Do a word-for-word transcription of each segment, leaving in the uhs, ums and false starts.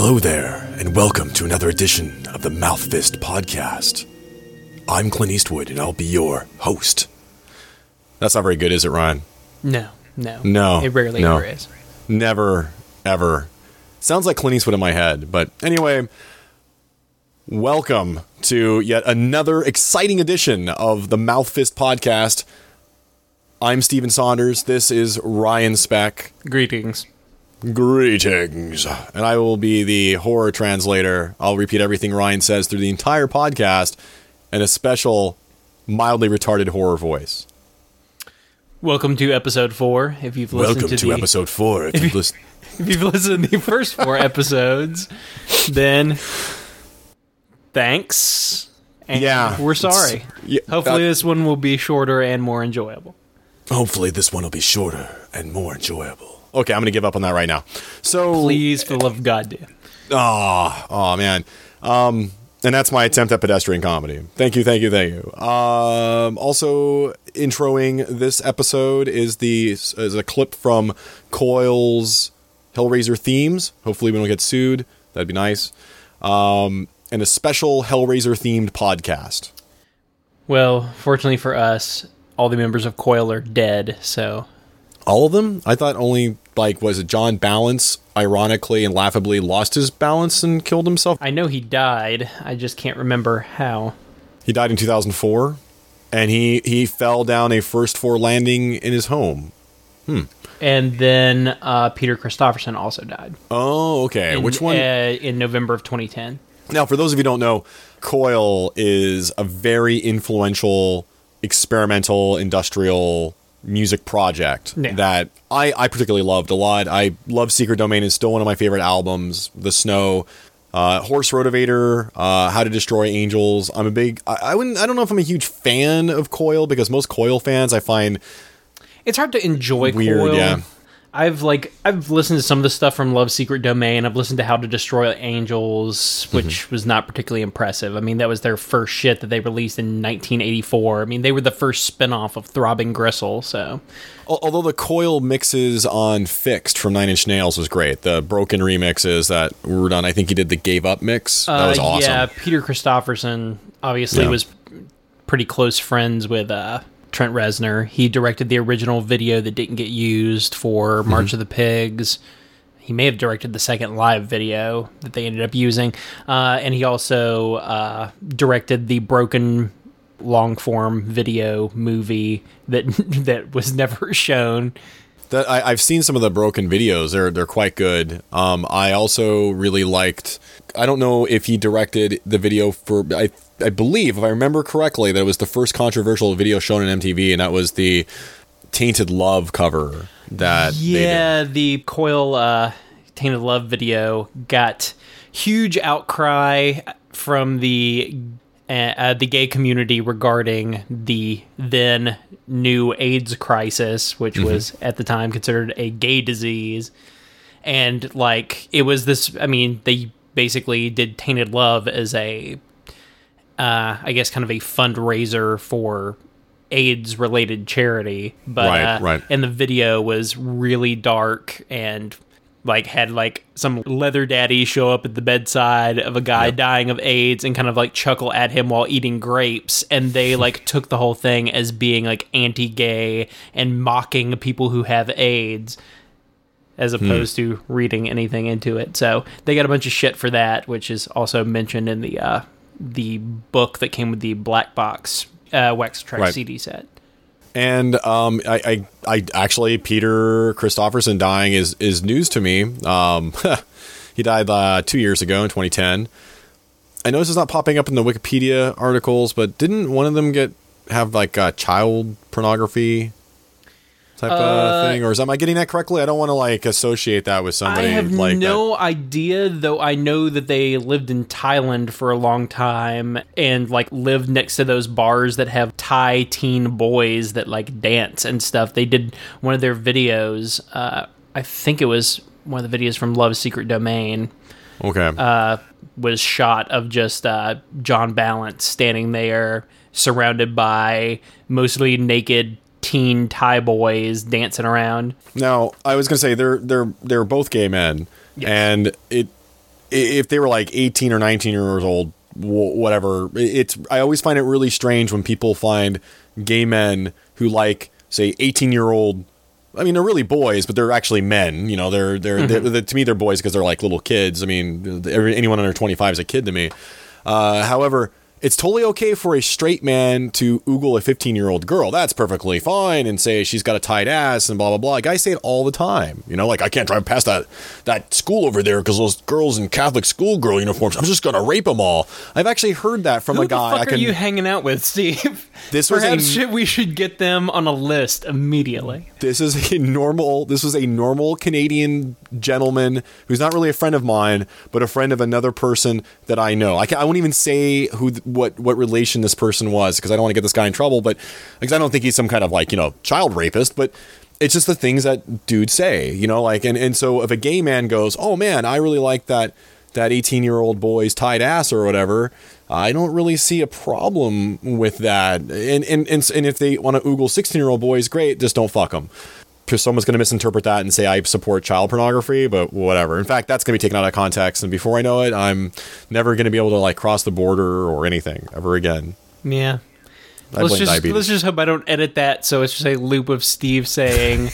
Hello there, and welcome to another edition of the Mouth Fist Podcast. I'm Clint Eastwood, and I'll be your host. That's not very good, is it, Ryan? No, no. No. It rarely no. ever is. Never, ever. Sounds like Clint Eastwood in my head, but anyway, welcome to yet another exciting edition of the Mouth Fist Podcast. I'm Stephen Saunders. This is Ryan Speck. Greetings. Greetings. And I will be the horror translator. I'll repeat everything Ryan says through the entire podcast in a special, mildly retarded horror voice. Welcome to episode four. If you've listened Welcome to, to the, episode four. If, if, you've you, listened, if you've listened to the first four episodes, then thanks. And yeah, we're sorry. Yeah, Hopefully uh, this one will be shorter and more enjoyable. Hopefully this one will be shorter and more enjoyable. Okay, I'm going to give up on that right now. So Please, for the love of God, do. Oh, oh man. Um, and that's my attempt at pedestrian comedy. Thank you, thank you, thank you. Um, also, introing this episode is the is a clip from Coil's Hellraiser themes. Hopefully we don't get sued. That'd be nice. Um, and a special Hellraiser-themed podcast. Well, fortunately for us, all the members of Coil are dead, so... All of them? I thought only, like, was it John Balance, ironically and laughably, lost his balance and killed himself? I know he died. I just can't remember how. He died in two thousand four, and he, he fell down a first floor landing in his home. Hmm. And then uh, Peter Christopherson also died. Oh, okay. In, Which one? Uh, in November of twenty ten. Now, for those of you who don't know, Coil is a very influential, experimental, industrial music project yeah. that I, I particularly loved a lot. I love Secret Domain. It's still one of my favorite albums. The Snow, uh, Horse Rotivator, uh, How to Destroy Angels. I'm a big, I, I wouldn't, I don't know if I'm a huge fan of Coil, because most Coil fans I find it's hard to enjoy weird, Coil. yeah. I've like I've listened to some of the stuff from Love Secret Domain. I've listened to How to Destroy Angels, which mm-hmm. was not particularly impressive. I mean, that was their first shit that they released in nineteen eighty-four. I mean, they were the first spinoff of Throbbing Gristle, so... Although the Coil mixes on Fixed from Nine Inch Nails was great. The broken remixes that were done. I think he did the Gave Up mix. That was uh, awesome. Yeah, Peter Christopherson obviously yeah. was pretty close friends with... Uh, Trent Reznor. He directed the original video that didn't get used for March mm-hmm. of the Pigs. He may have directed the second live video that they ended up using. Uh, and he also uh, directed the broken long-form video movie that that was never shown. That I, I've seen some of the broken videos. They're they're quite good. Um, I also really liked... I don't know if he directed the video for... I I believe, if I remember correctly, that it was the first controversial video shown on M T V, and that was the Tainted Love cover that yeah, they did. The Coil uh, Tainted Love video got huge outcry from the uh, the gay community regarding the then new AIDS crisis, which mm-hmm. was at the time considered a gay disease. And like it was this, I mean, they basically did Tainted Love as a Uh, I guess kind of a fundraiser for AIDS-related charity, but right, uh, right. and the video was really dark and like had like some leather daddy show up at the bedside of a guy yep. dying of AIDS and kind of like chuckle at him while eating grapes, and they like took the whole thing as being like anti-gay and mocking people who have AIDS, as opposed hmm. to reading anything into it. So they got a bunch of shit for that, which is also mentioned in the uh, the book that came with the black box uh, Wax Trax right. C D set. And um, I, I, I actually, Peter Christopherson dying is, is news to me. Um, he died uh, two years ago in twenty ten. I know this is not popping up in the Wikipedia articles, but didn't one of them get have like uh, child pornography type uh, of thing, or is am I getting that correctly? I don't want to like associate that with somebody. I have like no that. idea, though. I know that they lived in Thailand for a long time and like lived next to those bars that have Thai teen boys that like dance and stuff. They did one of their videos. Uh, I think it was one of the videos from Love Secret Domain. Okay. Uh, was shot of just uh, John Balance standing there, surrounded by mostly naked teen Thai boys dancing around. Now, I was gonna say they're they're they're both gay men, yes. and it if they were like eighteen or nineteen years old, whatever, it's, I always find it really strange when people find gay men who like, say, eighteen year old, I mean, they're really boys, but they're actually men, you know, they're, they're, mm-hmm. they're, they're to me, they're boys because they're like little kids. I mean, every, anyone under twenty-five is a kid to me. Uh, however, it's totally okay for a straight man to oogle a fifteen-year-old girl. That's perfectly fine, and say she's got a tight ass and blah, blah, blah. Guys say it all the time. You know, like, I can't drive past that that school over there because those girls in Catholic schoolgirl uniforms, I'm just going to rape them all. I've actually heard that from Who a guy. Who the fuck I can, are you hanging out with, Steve? This was Perhaps a, we should get them on a list immediately. This is a normal, this was a normal Canadian gentleman who's not really a friend of mine, but a friend of another person that I know. I, can't, I won't even say who, what, what relation this person was because I don't want to get this guy in trouble, but because I don't think he's some kind of like, you know, child rapist, but it's just the things that dudes say, you know, like, and, and so if a gay man goes, oh man, I really like that, that eighteen year old boy's tight ass or whatever, I don't really see a problem with that. And, and, and, and if they want to oogle sixteen year old boys, great, just don't fuck them. Because someone's going to misinterpret that and say I support child pornography, but whatever. In fact, that's going to be taken out of context, and before I know it, I'm never going to be able to like cross the border or anything ever again. Yeah. I let's blame just diabetes. let's just hope I don't edit that, so it's just a loop of Steve saying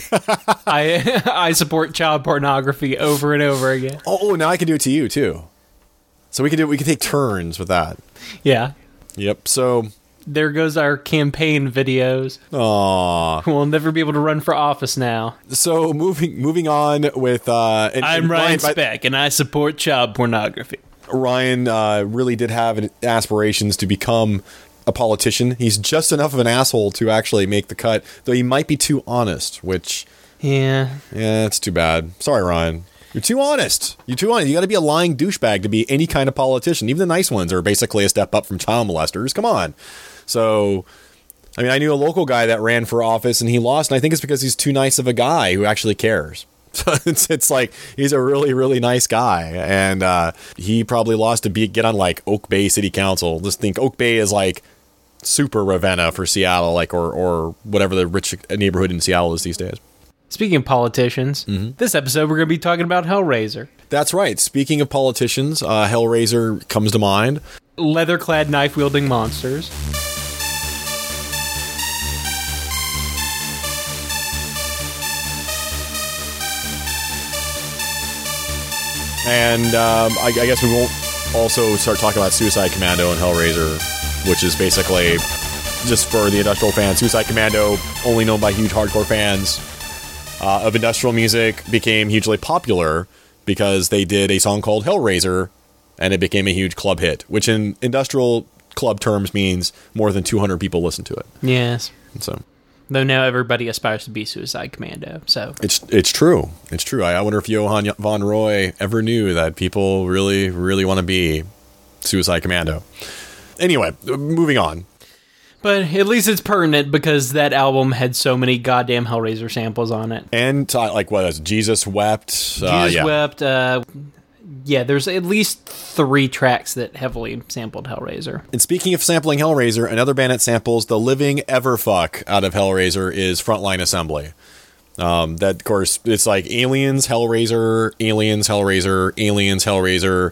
I I support child pornography over and over again. Oh, oh, now I can do it to you too. So we can do we can take turns with that. Yeah. Yep. So there goes our campaign videos. Aw. We'll never be able to run for office now. So moving moving on with uh and, I'm and Ryan, Ryan Speck, and I support child pornography. Ryan uh, really did have aspirations to become a politician. He's just enough of an asshole to actually make the cut, though he might be too honest, which yeah, yeah, it's too bad. Sorry, Ryan. You're too honest. You're too honest. You got to be a lying douchebag to be any kind of politician. Even the nice ones are basically a step up from child molesters. Come on. So, I mean, I knew a local guy that ran for office and he lost, and I think it's because he's too nice of a guy who actually cares. So it's, it's like he's a really, really nice guy, and uh, he probably lost to be, get on like Oak Bay City Council. Just think Oak Bay is like super Ravenna for Seattle, like or or whatever the rich neighborhood in Seattle is these days. Speaking of politicians, mm-hmm. this episode we're going to be talking about Hellraiser. That's right. Speaking of politicians, uh, Hellraiser comes to mind. Leather-clad, knife-wielding monsters. And um, I, I guess we won't also start talking about Suicide Commando and Hellraiser, which is basically just for the industrial fans. Suicide Commando, only known by huge hardcore fans uh, of industrial music, became hugely popular because they did a song called Hellraiser, and it became a huge club hit, which in industrial club terms means more than two hundred people listen to it. Yes. So, though now everybody aspires to be Suicide Commando, so it's it's true. It's true. I, I wonder if Johann von Roy ever knew that people really, really want to be Suicide Commando. Anyway, moving on. But at least it's pertinent because that album had so many goddamn Hellraiser samples on it. And uh, like what is it? Jesus Wept. Jesus uh, yeah. Wept. Uh, yeah, there's at least three tracks that heavily sampled Hellraiser. And speaking of sampling Hellraiser, another band that samples the living everfuck out of Hellraiser is Frontline Assembly. Um, that, of course, it's like Aliens, Hellraiser, Aliens, Hellraiser, Aliens, Hellraiser,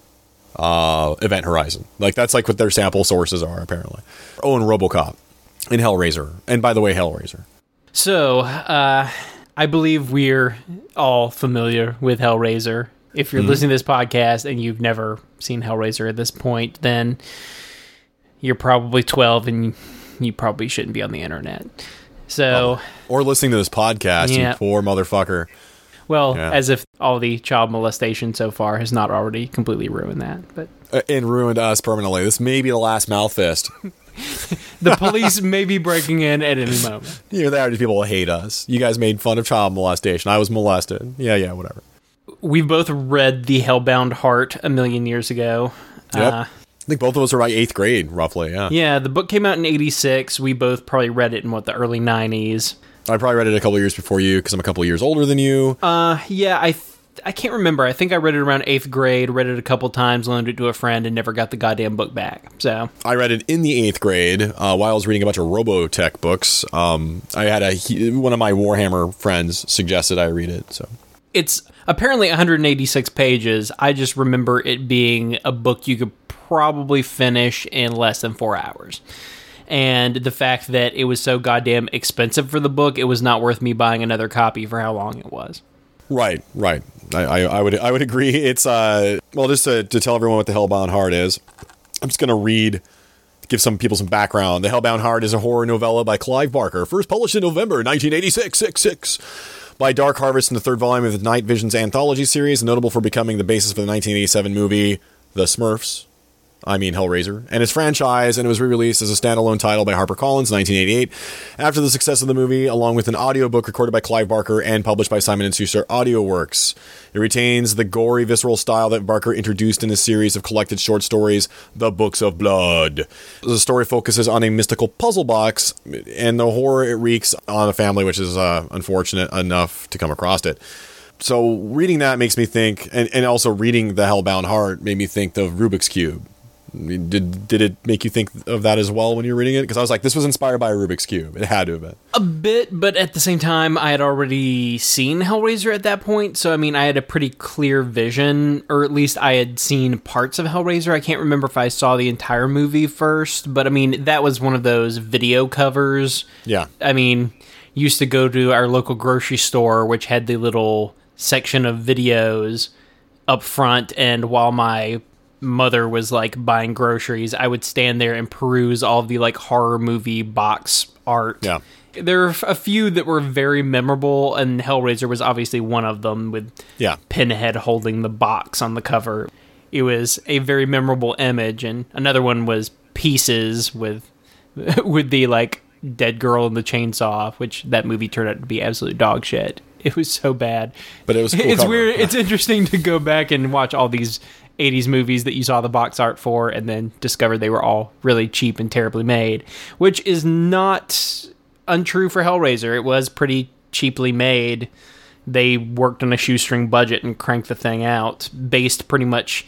uh, Event Horizon. Like, that's like what their sample sources are, apparently. Oh, and RoboCop, and Hellraiser. And by the way, Hellraiser. So, uh, I believe we're all familiar with Hellraiser. If you're mm-hmm. listening to this podcast and you've never seen Hellraiser at this point, then you're probably twelve and you probably shouldn't be on the internet. So, oh, or listening to this podcast, yeah. You poor motherfucker. Well, yeah. As if all the child molestation so far has not already completely ruined that. But uh, and ruined us permanently. This may be the last mouth fist. The police may be breaking in at any moment. You know, there are people who hate us. You guys made fun of child molestation. I was molested. Yeah, yeah, whatever. We've both read The Hellbound Heart a million years ago. Yep. Uh, I think both of us are like eighth grade, roughly, yeah. Yeah, the book came out in eighty-six. We both probably read it in, what, the early nineties. I probably read it a couple years before you, because I'm a couple years older than you. Uh, yeah, I th- I can't remember. I think I read it around eighth grade, read it a couple times, loaned it to a friend, and never got the goddamn book back. So I read it in the eighth grade uh, while I was reading a bunch of Robotech books. Um, I had a he, one of my Warhammer friends suggested I read it, so... It's apparently one hundred eighty-six pages. I just remember it being a book you could probably finish in less than four hours. And the fact that it was so goddamn expensive for the book, it was not worth me buying another copy for how long it was. Right, right. I, I, I would I would agree. It's, uh, well, just to, to tell everyone what the Hellbound Heart is, I'm just going to read, give some people some background. The Hellbound Heart is a horror novella by Clive Barker, first published in November nineteen eighty-six, six six, by Dark Harvest in the third volume of the Night Visions anthology series, notable for becoming the basis for the nineteen eighty-seven movie The Smurfs. I mean Hellraiser, and its franchise, and it was re-released as a standalone title by HarperCollins in nineteen eighty-eight. After the success of the movie, along with an audiobook recorded by Clive Barker and published by Simon and Schuster AudioWorks. It retains the gory, visceral style that Barker introduced in his series of collected short stories, The Books of Blood. The story focuses on a mystical puzzle box, and the horror it wreaks on a family, which is uh, unfortunate enough to come across it. So reading that makes me think, and, and also reading The Hellbound Heart made me think of Rubik's Cube. Did did it make you think of that as well when you were reading it? Because I was like, this was inspired by a Rubik's Cube. It had to have been. A bit, but at the same time, I had already seen Hellraiser at that point. So, I mean, I had a pretty clear vision, or at least I had seen parts of Hellraiser. I can't remember if I saw the entire movie first, but I mean, that was one of those video covers. Yeah. I mean, used to go to our local grocery store, which had the little section of videos up front, and while my mother was like buying groceries, I would stand there and peruse all the like horror movie box art. Yeah. There are a few that were very memorable, and Hellraiser was obviously one of them, with yeah. Pinhead holding the box on the cover. It was a very memorable image, and another one was Pieces with with the like dead girl and the chainsaw, which that movie turned out to be absolute dog shit. It was so bad. But it was a cool It's cover. weird. It's interesting to go back and watch all these eighties movies that you saw the box art for and then discover they were all really cheap and terribly made, which is not untrue for Hellraiser. It was pretty cheaply made. They worked on a shoestring budget and cranked the thing out, based pretty much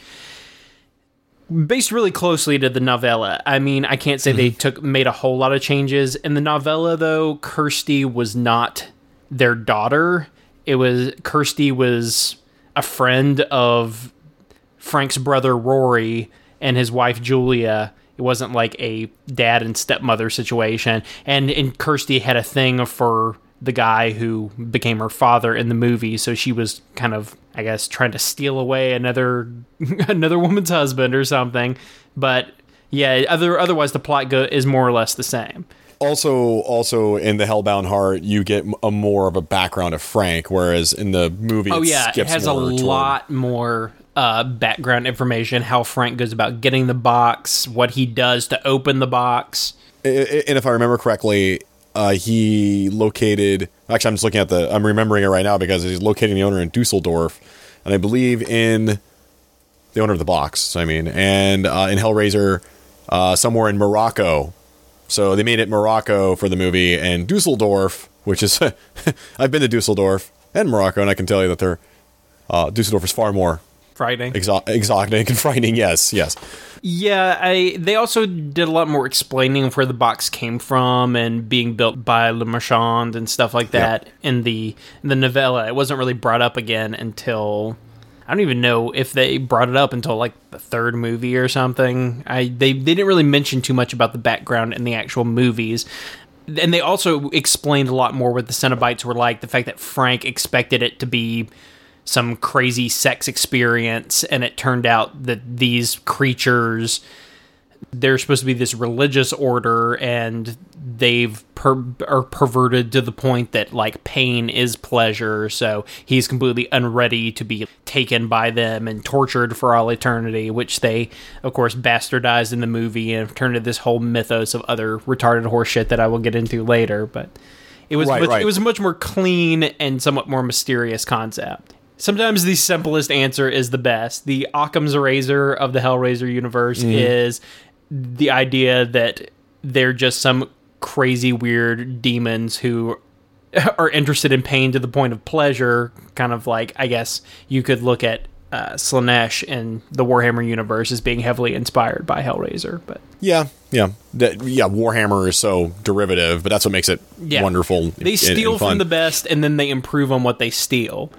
based really closely to the novella. I mean, I can't say mm-hmm. they took made a whole lot of changes. In the novella, though, Kirsty was not their daughter. It was Kirsty was a friend of Frank's brother Rory and his wife Julia. It wasn't like a dad and stepmother situation. And, and Kirsty had a thing for the guy who became her father in the movie, so she was kind of, I guess, trying to steal away another another woman's husband or something. But yeah, other otherwise the plot go, is more or less the same. Also, also in the Hellbound Heart, you get a more of a background of Frank, whereas in the movie, oh it yeah, skips it has a more lot toward... more uh, background information. How Frank goes about getting the box, what he does to open the box, and if I remember correctly, uh, he located. Actually, I'm just looking at the. I'm remembering it right now because he's locating the owner in Dusseldorf, and I believe in the owner of the box. I mean, and uh, in Hellraiser, uh, somewhere in Morocco. So they made it Morocco for the movie, and Dusseldorf, which is I've been to Dusseldorf and Morocco, and I can tell you that they're uh, Dusseldorf is far more frightening, exo- exotic and frightening. Yes, yes. Yeah, I. They also did a lot more explaining of where the box came from and being built by Le Marchand and stuff like that. Yep. in the in the novella. It wasn't really brought up again until. I don't even know if they brought it up until like the third movie or something. I they, they didn't really mention too much about the background in the actual movies. And they also explained a lot more what the Cenobites were like. The fact that Frank expected it to be some crazy sex experience, and it turned out that these creatures, they're supposed to be this religious order, and they've per- are perverted to the point that like pain is pleasure. So he's completely unready to be taken by them and tortured for all eternity, which they of course bastardized in the movie and turned into this whole mythos of other retarded horseshit that I will get into later. But it was right, much, right. it was a much more clean and somewhat more mysterious concept. Sometimes the simplest answer is the best. The Occam's razor of the Hellraiser universe mm. is the idea that they're just some crazy, weird demons who are interested in pain to the point of pleasure. Kind of like, I guess you could look at uh, Slaanesh in the Warhammer universe as being heavily inspired by Hellraiser. But yeah, yeah, that, yeah. Warhammer is so derivative, but that's what makes it yeah. wonderful. They steal and, and fun. from the best, and then they improve on what they steal.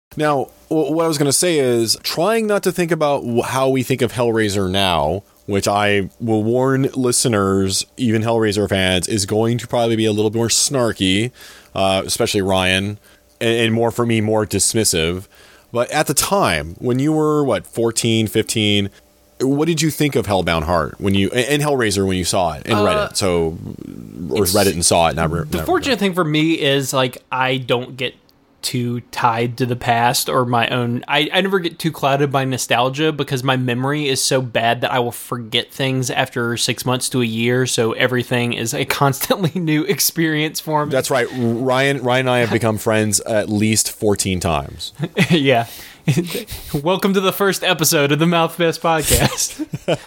Now, what I was going to say is trying not to think about how we think of Hellraiser now, which I will warn listeners, even Hellraiser fans, is going to probably be a little more snarky, uh, especially Ryan, and, and more for me, more dismissive. But at the time, when you were, what, fourteen, fifteen, what did you think of Hellbound Heart when you and Hellraiser when you saw it and uh, read it? So, or read it and saw it. Never. The never fortunate thing for me is like I don't get too tied to the past or my own. I, I never get too clouded by nostalgia because my memory is so bad that I will forget things after six months to a year. So everything is a constantly new experience for me. That's right. Ryan, Ryan and I have become friends at least fourteen times. Yeah. Welcome to the first episode of the Mouthfest Podcast.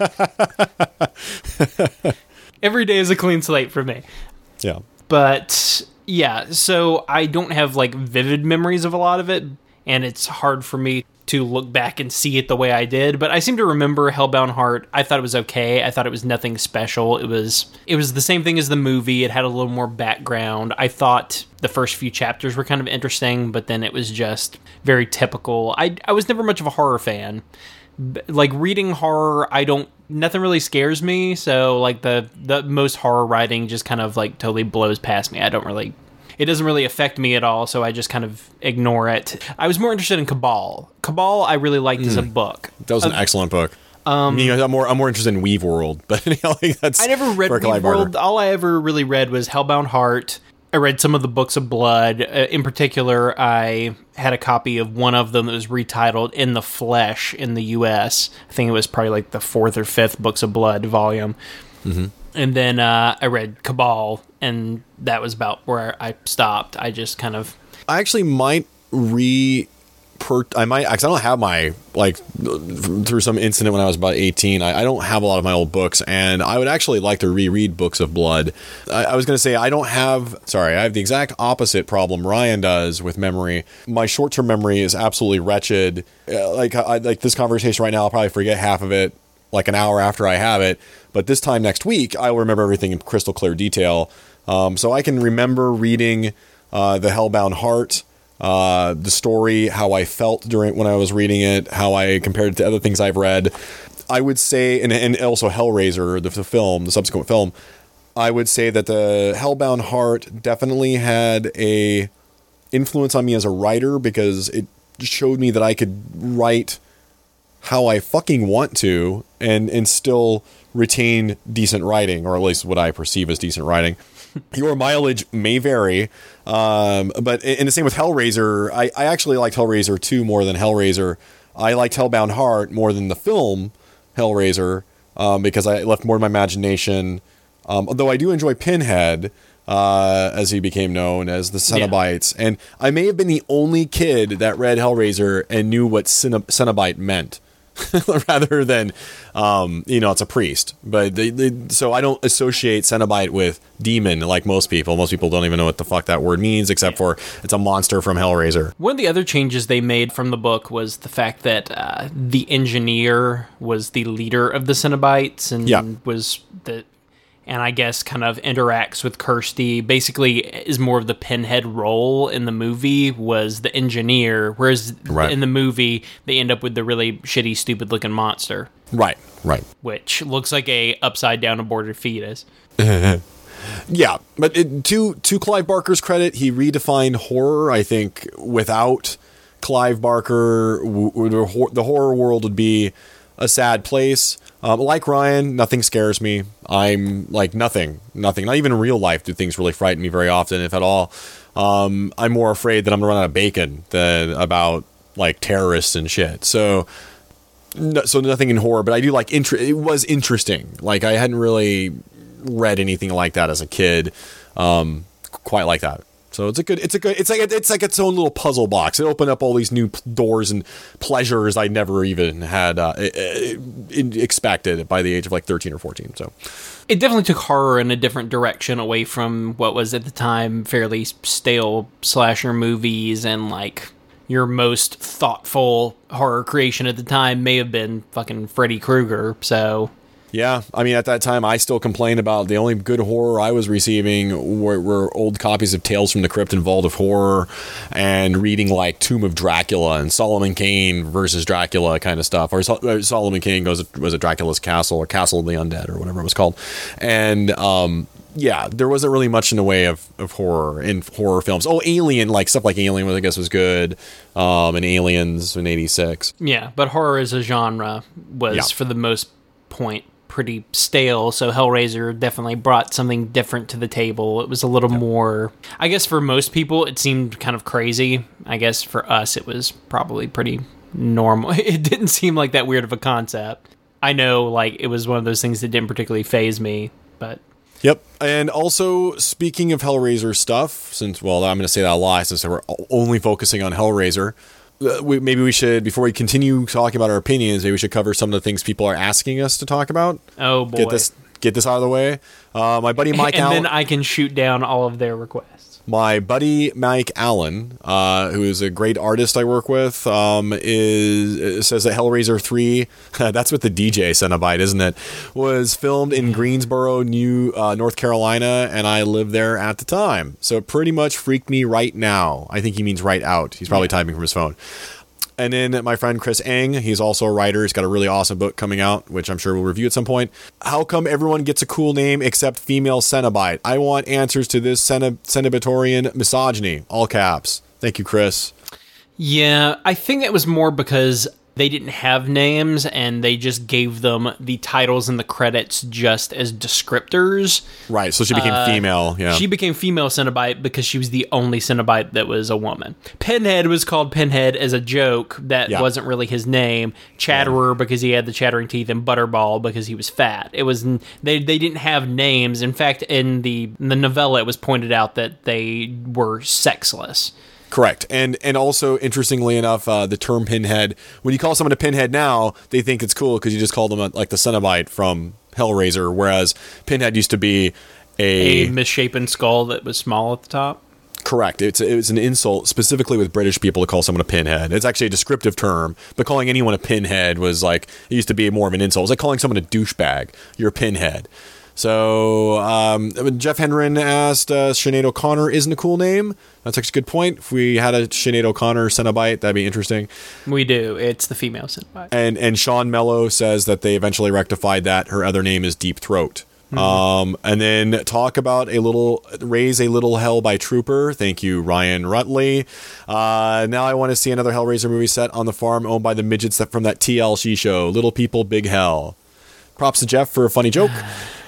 Every day is a clean slate for me. Yeah. But yeah, so I don't have like vivid memories of a lot of it, and it's hard for me to look back and see it the way I did, but I seem to remember Hellbound Heart. I thought it was okay. I thought it was nothing special. It was it was the same thing as the movie. It had a little more background. I thought the first few chapters were kind of interesting, but then it was just very typical. I I was never much of a horror fan. Like reading horror, I don't nothing really scares me, so like the the most horror writing just kind of like totally blows past me. I don't really It doesn't really affect me at all, so I just kind of ignore it. I was more interested in Cabal. Cabal, I really liked mm. as a book. That was an uh, excellent book. Um, you know, I'm more I'm more interested in Weave World, but you know, like that's. I never read Weave World. All I ever really read was Hellbound Heart. I read some of the Books of Blood. Uh, in particular, I had a copy of one of them that was retitled In the Flesh in the U S. I think it was probably like the fourth or fifth Books of Blood volume. Mm-hmm. And then uh, I read Cabal, and that was about where I stopped. I just kind of... I actually might re... Per, I might... Because I don't have my... Like, through some incident when I was about eighteen, I, I don't have a lot of my old books, and I would actually like to reread Books of Blood. I, I was going to say, I don't have... Sorry, I have the exact opposite problem Ryan does with memory. My short-term memory is absolutely wretched. Uh, like, I, like this conversation right now, I'll probably forget half of it like an hour after I have it, but this time next week I will remember everything in crystal clear detail. Um, so I can remember reading uh, the Hellbound Heart, uh, the story, how I felt during when I was reading it, how I compared it to other things I've read. I would say, and, and also Hellraiser, the, the film, the subsequent film, I would say that the Hellbound Heart definitely had a influence on me as a writer because it showed me that I could write how I fucking want to and and still retain decent writing, or at least what I perceive as decent writing. Your mileage may vary, um, but in the same with Hellraiser, I, I actually liked Hellraiser two more than Hellraiser. I liked Hellbound Heart more than the film Hellraiser um, because I left more of my imagination. Um, although I do enjoy Pinhead, uh, as he became known as the Cenobites, yeah. And I may have been the only kid that read Hellraiser and knew what Cen- Cenobite meant. Rather than, um, you know, it's a priest. But they, they, so I don't associate Cenobite with demon like most people. Most people don't even know what the fuck that word means, except for it's a monster from Hellraiser. One of the other changes they made from the book was the fact that uh, the engineer was the leader of the Cenobites and yeah. was the... and I guess kind of interacts with Kirsty, basically is more of the Pinhead role in the movie was the engineer, whereas right. in the movie, they end up with the really shitty, stupid-looking monster. Right, right. Which looks like a upside-down aborted fetus. Yeah, but it, to, to Clive Barker's credit, he redefined horror, I think, without Clive Barker, w- w- the horror world would be a sad place. Um, like Ryan, nothing scares me. I'm like nothing, nothing. Not even in real life do things really frighten me very often, if at all. Um, I'm more afraid that I'm gonna run out of bacon than about like terrorists and shit. So, no, so nothing in horror, but I do like. Inter- it was interesting. Like I hadn't really read anything like that as a kid, um, quite like that. So it's a good, it's a good, it's like it's like its own little puzzle box. It opened up all these new doors and pleasures I never even had uh, expected by the age of like thirteen or fourteen. So it definitely took horror in a different direction, away from what was at the time fairly stale slasher movies, and like your most thoughtful horror creation at the time may have been fucking Freddy Krueger. So. Yeah, I mean, at that time, I still complained about the only good horror I was receiving were, were old copies of Tales from the Crypt and Vault of Horror, and reading like Tomb of Dracula and Solomon Kane versus Dracula kind of stuff, or Sol- Solomon Kane goes was it Dracula's Castle or Castle of the Undead or whatever it was called, and um, yeah, there wasn't really much in the way of, of horror in horror films. Oh, Alien, like stuff like Alien, I guess was good, um, and Aliens in eighty-six. Yeah, but horror as a genre was Yeah. for the most point pretty stale, so Hellraiser definitely brought something different to the table. It was a little more, I guess for most people it seemed kind of crazy. I guess for us it was probably pretty normal. It didn't seem like that weird of a concept. I know, like, it was one of those things that didn't particularly faze me, but... Yep. And also, speaking of Hellraiser stuff, since, well, I'm going to say that a lot since we're only focusing on Hellraiser, uh, we, maybe we should, before we continue talking about our opinions, maybe we should cover some of the things people are asking us to talk about. Oh, boy. Get this, get this out of the way. Uh, my buddy Mike and Allen. then I can shoot down all of their requests. My buddy Mike Allen, uh, who is a great artist I work with, um, is says that Hellraiser three, that's with the D J Cenobite, isn't it, was filmed in Greensboro, New uh, North Carolina, and I lived there at the time. So it pretty much freaked me right now. I think he means right out. He's probably typing from his phone. And then my friend Chris Eng, he's also a writer. He's got a really awesome book coming out, which I'm sure we'll review at some point. How come everyone gets a cool name except female Cenobite? I want answers to this Cenob- Cenobitorian misogyny. All caps. Thank you, Chris. Yeah, I think it was more because they didn't have names and they just gave them the titles and the credits just as descriptors. Right, so she became uh, female. Yeah, she became female Cenobite because she was the only Cenobite that was a woman. Pinhead was called Pinhead as a joke. That yeah. wasn't really his name. Chatterer yeah. because he had the chattering teeth, and Butterball because he was fat. It was they they didn't have names. In fact, in the in the novella, it was pointed out that they were sexless. Correct. And and also, interestingly enough, uh, the term Pinhead, when you call someone a Pinhead now, they think it's cool because you just call them a, like the Cenobite from Hellraiser, whereas Pinhead used to be a... A misshapen skull that was small at the top? Correct. It's, it's an insult, specifically with British people, to call someone a pinhead. It's actually a descriptive term, but calling anyone a pinhead was like, it used to be more of an insult. It was like calling someone a douchebag. You're a pinhead. So, um, Jeff Hendren asked, uh, Sinead O'Connor isn't a cool name. That's actually a good point. If we had a Sinead O'Connor Cenobite, that'd be interesting. We do. It's the female Cenobite. And and Sean Mello says that they eventually rectified that. Her other name is Deep Throat. Mm-hmm. Um, and then talk about a little, raise a little hell by Trooper. Thank you, Ryan Rutley. Uh, now I want to see another Hellraiser movie set on the farm owned by the midgets that from that T L C show, Little People, Big Hell. Props to Jeff for a funny joke.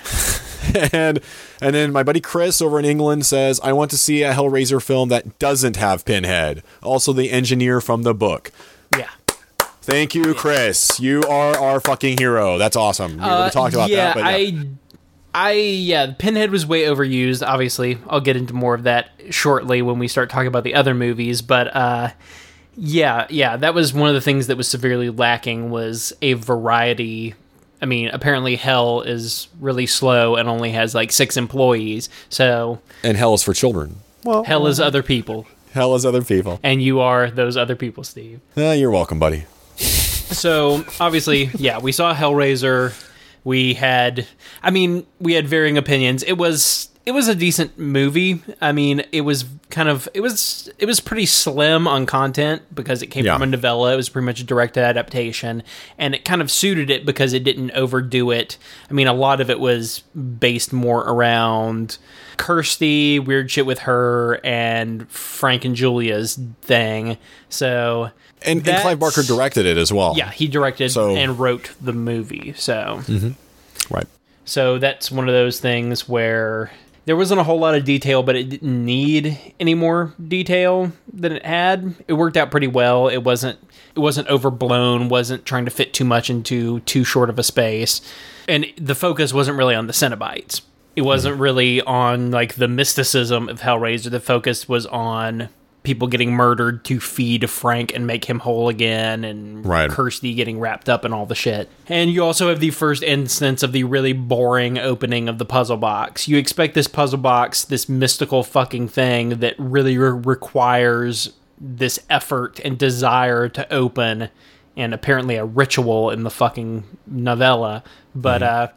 and and then my buddy Chris over in England says, I want to see a Hellraiser film that doesn't have Pinhead. Also the engineer from the book. Yeah. Thank you, Chris. You are our fucking hero. That's awesome. We already uh, talked about yeah, that. But yeah, I, I, yeah, Pinhead was way overused. Obviously, I'll get into more of that shortly when we start talking about the other movies. But uh, yeah, yeah, that was one of the things that was severely lacking was a variety. I mean, apparently Hell is really slow and only has like six employees. So and Hell is for children. Well, Hell is other people. Hell is other people. And you are those other people, Steve. Uh, you're welcome, buddy. So, obviously, yeah, we saw Hellraiser. We had, I mean, we had varying opinions. It was, it was a decent movie. I mean, it was kind of, it was, it was pretty slim on content because it came yeah. from a novella. It was pretty much a direct adaptation, and it kind of suited it because it didn't overdo it. I mean, a lot of it was based more around Kirsty, weird shit with her, and Frank and Julia's thing. So, And, and Clive Barker directed it as well. Yeah, he directed so, and wrote the movie. So, mm-hmm. right. So that's one of those things where there wasn't a whole lot of detail, but it didn't need any more detail than it had. It worked out pretty well. It wasn't it wasn't overblown. Wasn't trying to fit too much into too short of a space, and the focus wasn't really on the Cenobites. It wasn't mm-hmm. really on like the mysticism of Hellraiser. The focus was on people getting murdered to feed Frank and make him whole again, and right. Kirsty getting wrapped up in all the shit. And you also have the first instance of the really boring opening of the puzzle box. You expect this puzzle box, this mystical fucking thing that really re- requires this effort and desire to open, and apparently a ritual in the fucking novella. But, mm-hmm. uh,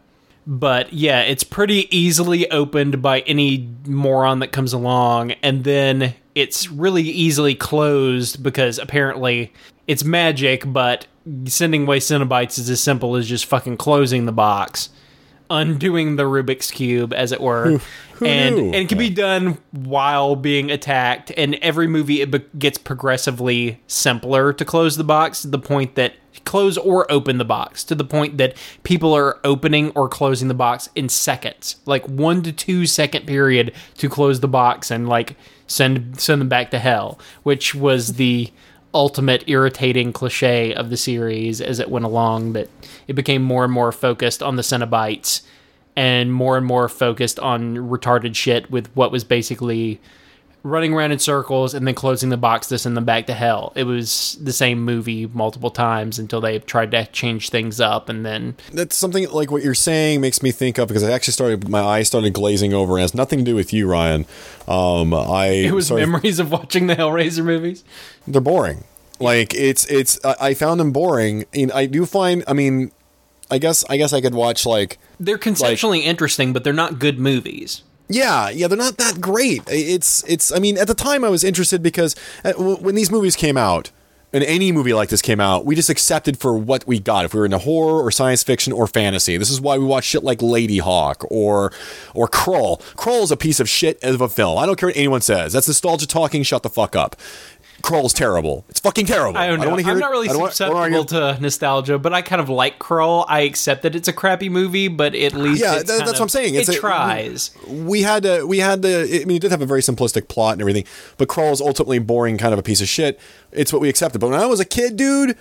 But yeah, it's pretty easily opened by any moron that comes along, and then it's really easily closed because apparently it's magic, but sending away Cenobites is as simple as just fucking closing the box, undoing the Rubik's Cube, as it were. Who, who and, knew? and it can be done while being attacked, and every movie it be- gets progressively simpler to close the box to the point that close or open the box to the point that people are opening or closing the box in seconds, like one to two second period to close the box and like send send them back to hell, which was the ultimate irritating cliche of the series as it went along. But it became more and more focused on the Cenobites and more and more focused on retarded shit with what was basically running around in circles and then closing the box to send them back to hell. It was the same movie multiple times until they tried to change things up, and then... That's something like what you're saying makes me think of, because I actually started, my eyes started glazing over, and it has nothing to do with you, Ryan. Um, I It was started, memories of watching the Hellraiser movies? They're boring. Like, it's, it's, I, I found them boring. And I do find, I mean, I guess, I guess I could watch, like... They're conceptually like, interesting, but they're not good movies. Yeah, yeah, they're not that great. It's, it's. I mean, at the time I was interested because when these movies came out, and any movie like this came out, we just accepted for what we got. If we were into horror or science fiction or fantasy, this is why we watch shit like Lady Hawk or or Krull. Krull is a piece of shit of a film. I don't care what anyone says. That's nostalgia talking. Shut the fuck up. Krull's terrible. It's fucking terrible. I don't know. I don't want to hear I'm it. not really I don't want- I don't susceptible wanna hear- to nostalgia, but I kind of like Krull. I accept that it's a crappy movie, but at least Yeah, it's that- kind that's of- what I'm saying. It's it a- tries. we had to, we had to, I mean, it did have a very simplistic plot and everything, but Krull is ultimately boring, kind of a piece of shit. It's what we accepted. But when I was a kid, dude,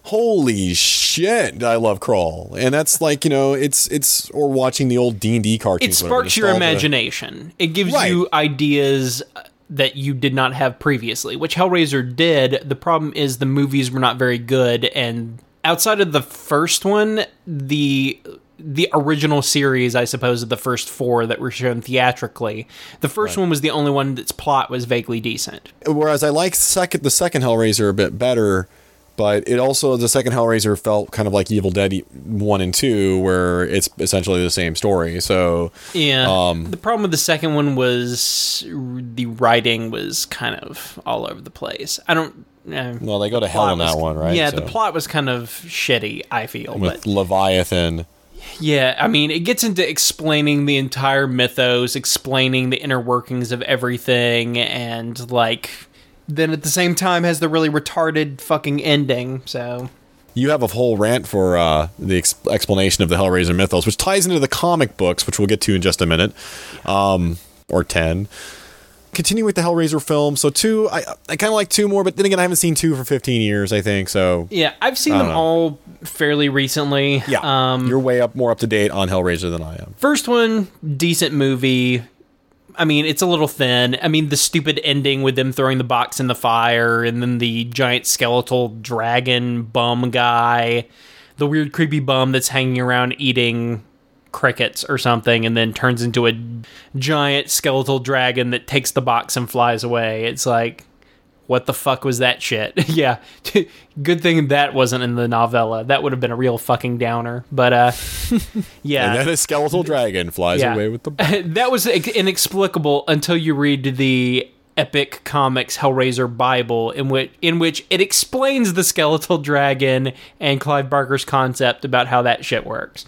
holy shit, I love Krull. And that's like, you know, it's, it's, or watching the old D and D cartoons. It whatever, sparks your nostalgia. imagination. It gives Right. you ideas that you did not have previously, which Hellraiser did. The problem is the movies were not very good, and outside of the first one, the the original series, I suppose, of the first four that were shown theatrically, the first Right. one was the only one that's plot was vaguely decent. Whereas I like second, the second Hellraiser a bit better, but it also, the second Hellraiser felt kind of like Evil Dead one and two, where it's essentially the same story. So Yeah. Um, the problem with the second one was the writing was kind of all over the place. I don't... Uh, well, they go to hell plot in that was- one, right? Yeah, So- the plot was kind of shitty, I feel. with But Leviathan. yeah, I mean, it gets into explaining the entire mythos, explaining the inner workings of everything, and, like, then at the same time has the really retarded fucking ending, so... You have a whole rant for uh, the ex- explanation of the Hellraiser mythos, which ties into the comic books, which we'll get to in just a minute, um, or ten. Continue with the Hellraiser film. So two, I I kind of like two more, but then again, I haven't seen two for fifteen years, I think. So Yeah, I've seen I them don't know. all fairly recently. yeah, Um, you're way up, more up to date on Hellraiser than I am. First one, decent movie. I mean, it's a little thin. I mean, the stupid ending with them throwing the box in the fire, and then the giant skeletal dragon bum guy, the weird creepy bum that's hanging around eating crickets or something, and then turns into a giant skeletal dragon that takes the box and flies away. It's like, what the fuck was that shit? Yeah, good thing that wasn't in the novella. That would have been a real fucking downer. But uh, yeah, And then a skeletal dragon flies Yeah. away with the. that was inexplicable until you read the Epic Comics Hellraiser Bible, in which in which it explains the skeletal dragon and Clive Barker's concept about how that shit works.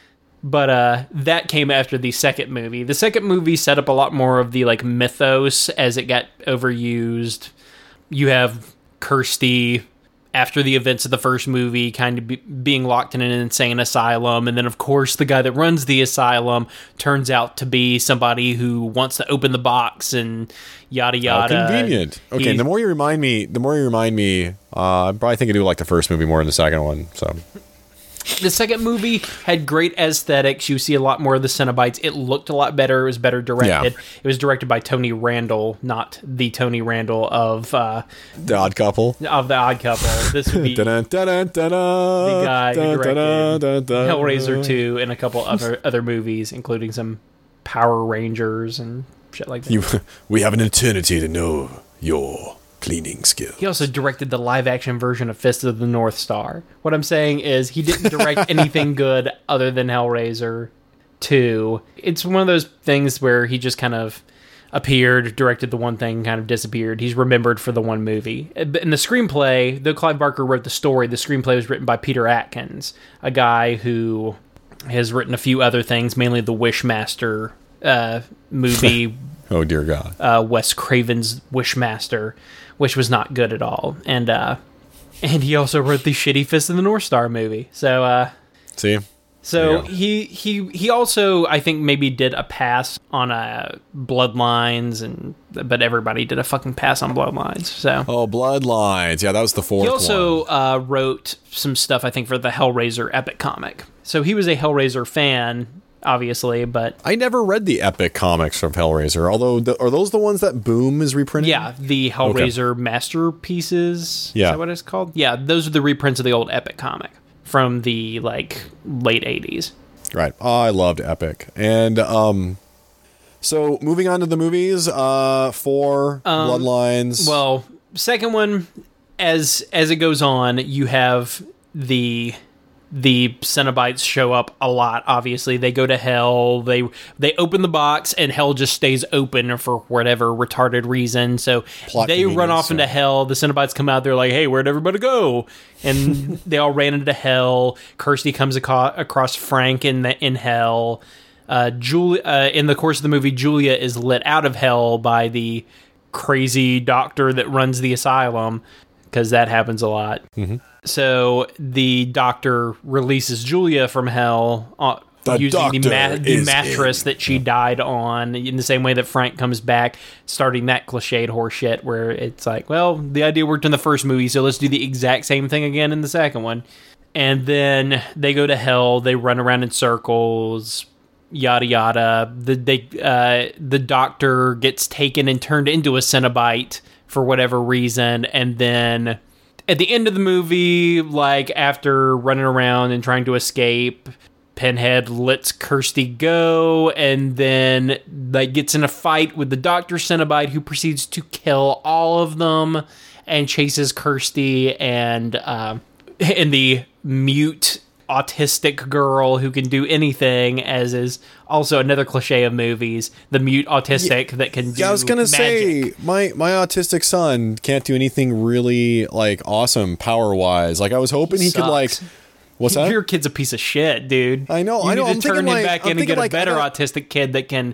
But uh, that came after the second movie. The second movie set up a lot more of the like mythos as it got overused. You have Kirsty after the events of the first movie kind of be, being locked in an insane asylum, and then of course the guy that runs the asylum turns out to be somebody who wants to open the box and yada How yada. convenient. Okay, He- the more you remind me, the more you remind me, uh, I probably think I do like the first movie more than the second one. So The second movie had great aesthetics. You see a lot more of the Cenobites. It looked a lot better. It was better directed. Yeah. It was directed by Tony Randall, not the Tony Randall of uh, The Odd Couple. of The Odd Couple. This would be the Dun, dun, dun, dun, dun, guy who dun, directed dun, dun, dun. Hellraiser two and a couple other other movies, including some Power Rangers and shit like that. You, we have an eternity to know your cleaning skill. He also directed the live-action version of Fist of the North Star. What I'm saying is he didn't direct anything good other than Hellraiser. two. It's one of those things where he just kind of appeared, directed the one thing, kind of disappeared. He's remembered for the one movie. In the screenplay, though Clive Barker wrote the story, the screenplay was written by Peter Atkins, a guy who has written a few other things, mainly the Wishmaster uh, movie. Oh, dear God. Uh, Wes Craven's Wishmaster, which was not good at all. And uh, and he also wrote the shitty Fist of the North Star movie. So, uh, See? So he, he he also, I think, maybe did a pass on uh, Bloodlines, and but everybody did a fucking pass on Bloodlines. So Oh, Bloodlines. Yeah, that was the fourth he also one. uh, wrote some stuff, I think, for the Hellraiser epic comic. So he was a Hellraiser fan, obviously, but I never read the epic comics of Hellraiser, although the, are those the ones that Boom is reprinting? yeah, the Hellraiser masterpieces. Yeah. Is that what it's called? Yeah, those are the reprints of the old epic comic from the like late eighties. Right. Oh, I loved Epic. And um so moving on to the movies, uh for Um, Bloodlines. Well, second one, as as it goes on, you have the the Cenobites show up a lot. Obviously, they go to hell. They they open the box, and hell just stays open for whatever retarded reason. So Plot they run convenience, off into yeah. hell. The Cenobites come out. They're like, "Hey, where'd everybody go?" And they all ran into hell. Kirsty comes aco- across Frank in the in hell. Uh, Julia, uh, in the course of the movie, Julia is let out of hell by the crazy doctor that runs the asylum, because that happens a lot. Mm-hmm. So the doctor releases Julia from hell uh, The using the, doctor the is mattress in. that she died on, in the same way that Frank comes back, starting that cliched horseshit where it's like, well, the idea worked in the first movie, so let's do the exact same thing again in the second one. And then they go to hell, they run around in circles, yada yada. The they uh, the doctor gets taken and turned into a Cenobite for whatever reason, and then at the end of the movie, like after running around and trying to escape, Pinhead lets Kirsty go, and then like gets in a fight with the Doctor Cenobite, who proceeds to kill all of them and chases Kirsty and uh, and the mute autistic girl who can do anything, as is also another cliche of movies, the mute autistic yeah, that can do Yeah, I was gonna magic. say my my autistic son can't do anything really like awesome power wise. Like I was hoping he, He could like sucks. what's that? Your kid's a piece of shit, dude. I know, You I know. need to I'm turn thinking, him like- back I'm in and thinking, get a like, I better got- autistic kid that can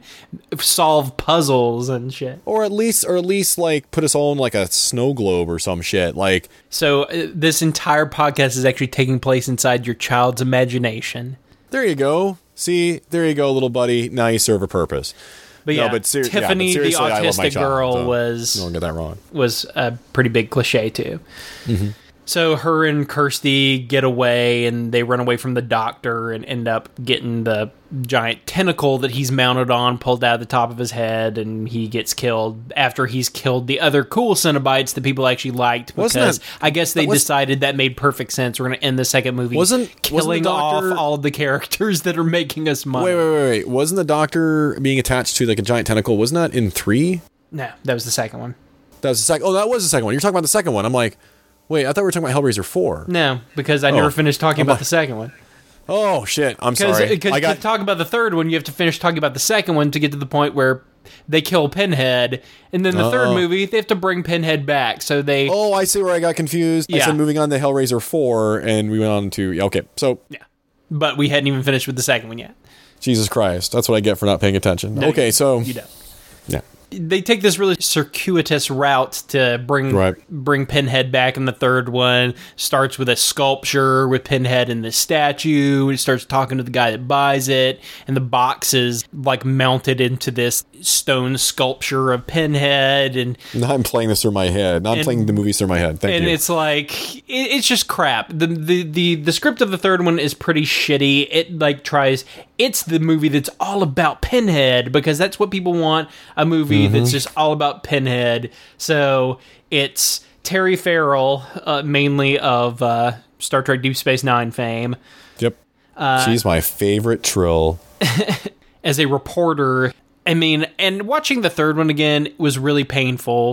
solve puzzles and shit. Or at least or at least like put us all in like a snow globe or some shit. Like So uh, this entire podcast is actually taking place inside your child's imagination. there you go. See, there you go, little buddy. Now you serve a purpose. But No, yeah, but ser- yeah, but Tiffany, the seriously, I love my autistic child, girl, so was Don't get that wrong. was a pretty big cliche too. Mm-hmm. So her and Kirsty get away, and they run away from the doctor and end up getting the giant tentacle that he's mounted on pulled out of the top of his head, and he gets killed after he's killed the other cool Cenobites that people actually liked, because Wasn't that- I guess they that was- decided that made perfect sense. We're going to end the second movie Wasn't- wasn't the killing doctor- off all of the characters that are making us money. Wait, wait, wait, wait. Wasn't the doctor being attached to like a giant tentacle? Wasn't that in three? No, that was the second one. That was the second. Oh, that was the second one. You're talking about the second one. I'm like, wait, I thought we were talking about Hellraiser four. No, because I Oh. never finished talking I'm about like- the second one. Oh shit! I'm sorry. Because I got. to talk about the third one, you have to finish talking about the second one to get to the point where they kill Pinhead, and then the Oh. third movie they have to bring Pinhead back. So they, Oh, I see where I got confused. I Yeah. said moving on to Hellraiser four, and we went on to yeah, okay. So yeah, but we hadn't even finished with the second one yet. Jesus Christ, that's what I get for not paying attention. No, okay, you- so you don't. yeah, They take this really circuitous route to bring Right. bring Pinhead back in the third one. Starts with a sculpture with Pinhead in the statue. It starts talking to the guy that buys it, and the box is like mounted into this stone sculpture of Pinhead, and now I'm playing this through my head. Now I'm And- playing the movies through my head. Thank and you. it's like it, it's just crap. The, the the the script of the third one is pretty shitty. It like tries. It's the movie that's all about Pinhead, because that's what people want. A movie Mm-hmm. that's just all about Pinhead. So it's Terry Farrell, uh, mainly of uh, Star Trek Deep Space Nine fame, Yep. uh, She's my favorite Trill. as a reporter. I mean, and watching the third one again was really painful.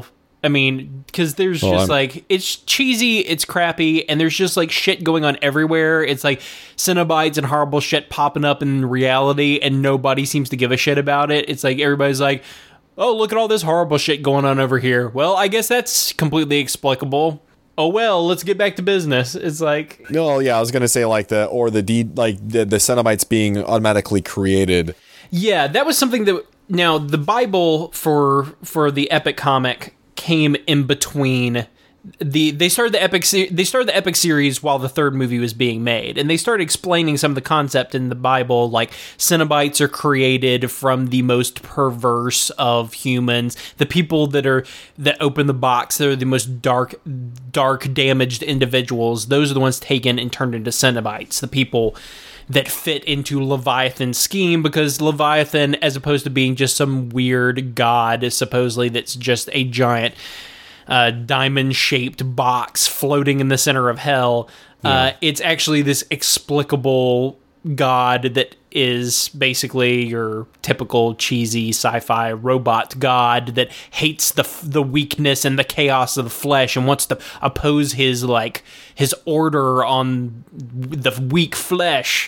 I mean, because there's well, just I'm- like, it's cheesy, it's crappy, and there's just like shit going on everywhere. It's like Cenobites and horrible shit popping up in reality, and nobody seems to give a shit about it. It's like everybody's like, oh, look at all this horrible shit going on over here. Well, I guess that's completely explicable. Oh well, let's get back to business. It's like, No, yeah, I was gonna say like the or the de- like the the Cenobites being automatically created. yeah, that was something that now the Bible for for the epic comic came in between. The they started the epic se- they started the epic series while the third movie was being made, and they started explaining some of the concept in the Bible, like Cenobites are created from the most perverse of humans, the people that are that open the box, that are the most dark, dark, damaged individuals. Those are the ones taken and turned into Cenobites, the people that fit into Leviathan's scheme, because Leviathan, as opposed to being just some weird god, supposedly that's just a giant Uh, diamond-shaped box floating in the center of hell. Yeah. Uh, it's actually this explicable god that is basically your typical cheesy sci-fi robot god that hates the the weakness and the chaos of the flesh and wants to oppose his like his order on the weak flesh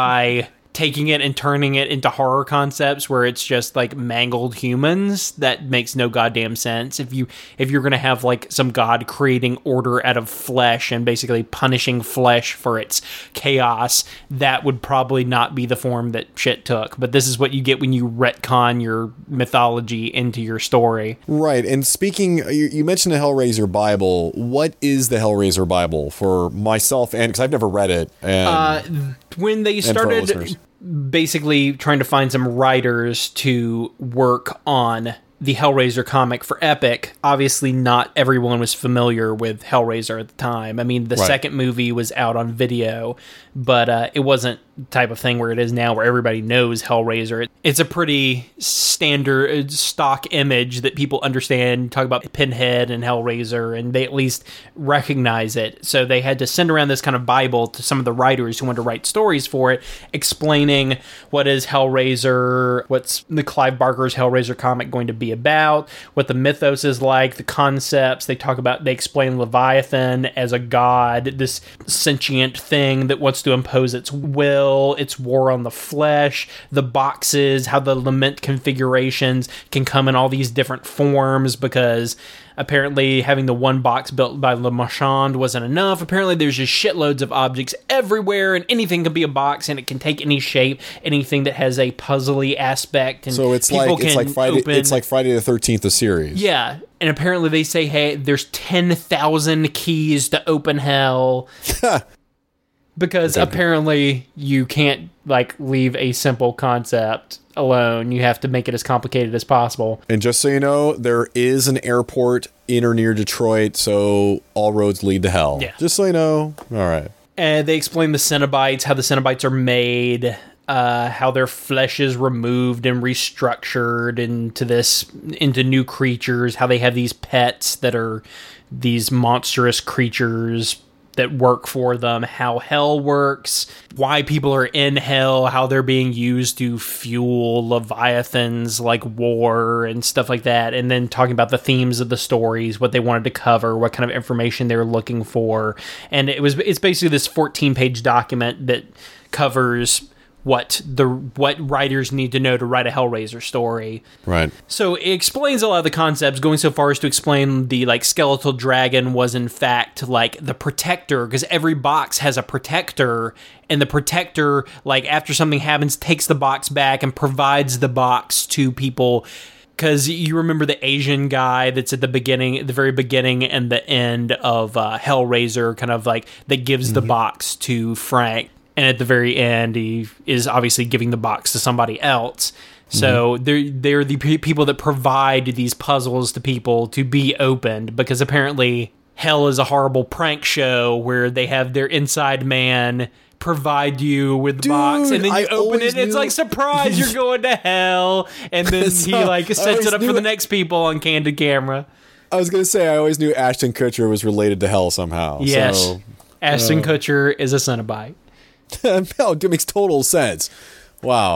by taking it and turning it into horror concepts where it's just like mangled humans. That makes no goddamn sense. If you if you're gonna have like some god creating order out of flesh and basically punishing flesh for its chaos, that would probably not be the form that shit took. But this is what you get when you retcon your mythology into your story. Right. And speaking, you, you mentioned the Hellraiser Bible. What is the Hellraiser Bible for myself? And because I've never read it. And, Uh, when they and for our started listeners. basically trying to find some writers to work on the Hellraiser comic for Epic, obviously not everyone was familiar with Hellraiser at the time. I mean, the Right. second movie was out on video, but uh, it wasn't the type of thing where it is now where everybody knows Hellraiser. It, it's a pretty standard stock image that people understand. Talk about Pinhead and Hellraiser, and they at least recognize it. So they had to send around this kind of Bible to some of the writers who wanted to write stories for it, explaining what is Hellraiser, what's the Clive Barker's Hellraiser comic going to be about, what the mythos is like, the concepts. They talk about, they explain Leviathan as a god, this sentient thing that wants to impose its will, its war on the flesh, the boxes, how the lament configurations can come in all these different forms, because apparently having the one box built by Le Marchand wasn't enough. Apparently there's just shitloads of objects everywhere, and anything can be a box, and it can take any shape, anything that has a puzzly aspect. And so it's people like it's can like Friday. open- It's like Friday the thirteenth, the series. yeah, and apparently they say, hey, there's ten thousand keys to open hell. Because apparently you can't like leave a simple concept alone. You have to make it as complicated as possible. And just so you know, there is an airport in or near Detroit, so all roads lead to hell. Yeah. Just so you know. All right. And they explain the Cenobites, how the Cenobites are made, uh, how their flesh is removed and restructured into this, into new creatures, how they have these pets that are these monstrous creatures that work for them, how hell works, why people are in hell, how they're being used to fuel Leviathans like war and stuff like that, and then talking about the themes of the stories, what they wanted to cover, what kind of information they were looking for. And it was it's basically this fourteen page document that covers what the what writers need to know to write a Hellraiser story. Right. So it explains a lot of the concepts, going so far as to explain the like skeletal dragon was in fact like the protector, because every box has a protector, and the protector, like after something happens, takes the box back and provides the box to people. Because you remember the Asian guy that's at the beginning, the very beginning and the end of uh, Hellraiser, kind of like that gives mm-hmm. the box to Frank. And at the very end, he is obviously giving the box to somebody else. So mm-hmm. they're they're the pe- people that provide these puzzles to people to be opened, because apparently hell is a horrible prank show where they have their inside man provide you with the Dude, box, and then you I open it, and it's knew- like, surprise, you're going to hell. And then So, he like I sets always it up knew for the it- next people on candid camera. I was going to say, I always knew Ashton Kutcher was related to hell somehow. Yes. So, Ashton Kutcher is a Cenobite. no, it makes total sense. Wow.